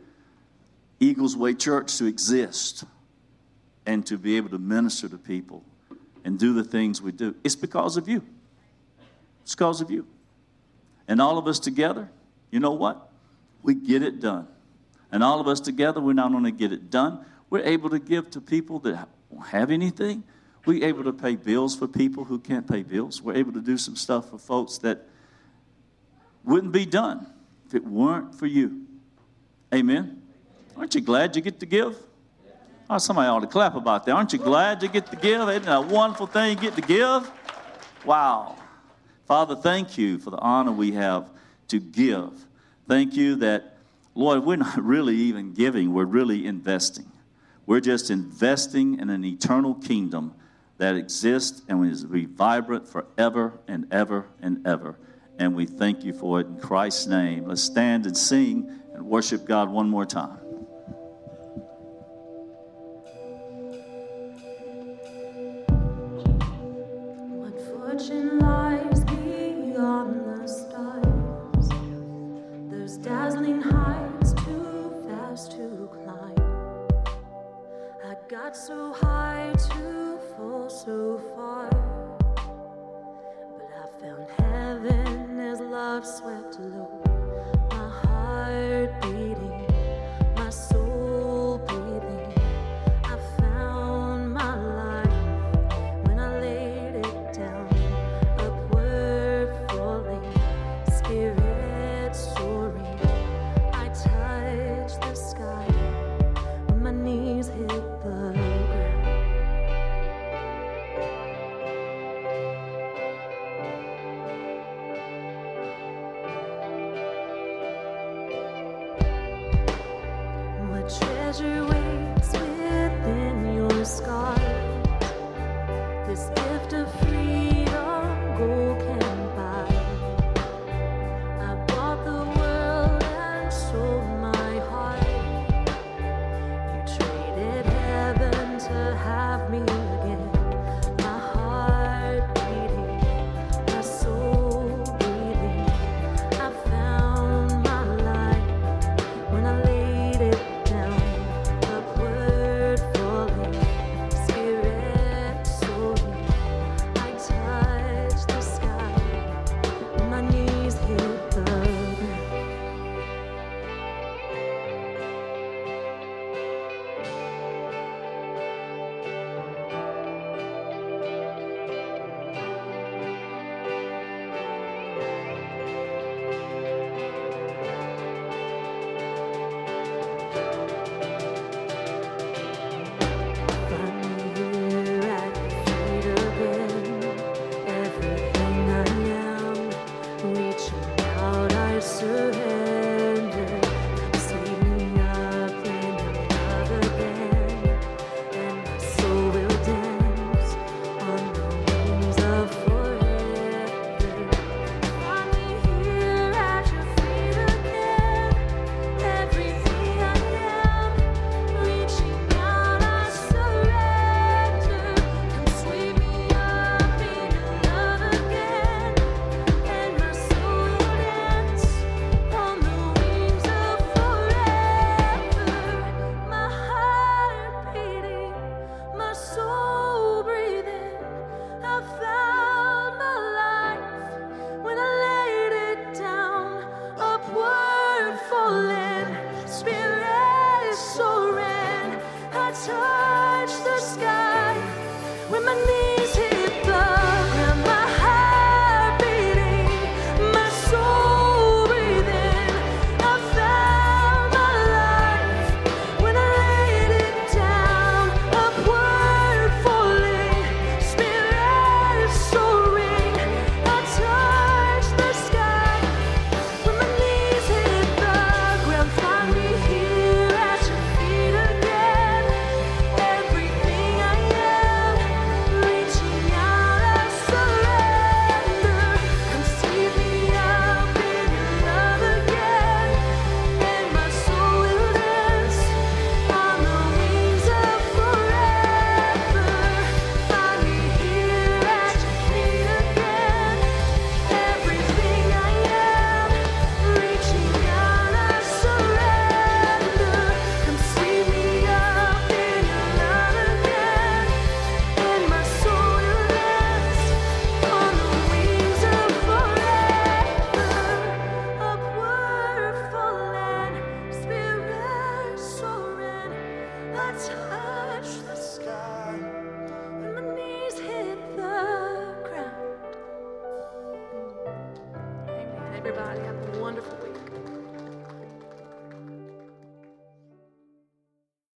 Eagles Way Church to exist and to be able to minister to people and do the things we do. It's because of you. It's because of you. And all of us together, you know what? We get it done. And all of us together, we not only get it done, we're able to give to people that don't have anything. We're able to pay bills for people who can't pay bills. We're able to do some stuff for folks that wouldn't be done if it weren't for you. Amen? Aren't you glad you get to give? Oh, somebody ought to clap about that. Aren't you glad you get to give? Isn't that a wonderful thing you get to give? Wow. Father, thank you for the honor we have to give. Thank you that, Lord, we're not really even giving. We're really investing. We're just investing in an eternal kingdom that exists and will be vibrant forever and ever and ever. And we thank you for it in Christ's name. Let's stand and sing and worship God one more time. What fortune lies beyond the stars? Those dazzling heights too fast to climb. I got so high to fall so far, but I found heaven as love swept low. My heart beating, my soul breathing. I found my life when I laid it down. Upward falling, spirit soaring. I touched the sky when my knees hit the ground. What treasure waits within your scars? This gift of freedom gold can buy. I bought the world and sold my heart. touch the sky when my knees hit the ground. My heart beating, my soul breathing. I found my life when I laid it down. Upward falling, spirit soaring. I touch the sky when my knees hit the ground. Find me here at your feet again. Everything I am, reaching out, I surrender. Come sweep me up in your love again, and my soul will dance on the wings of forever. Find me here at your feet again. Everything I am, reaching out, I surrender. Come sweep me up in your love again, and my soul will dance on the wings of forever. Upward falling, spirit soaring. I touch the sky when my knees hit the ground. Amen. Everybody have a wonderful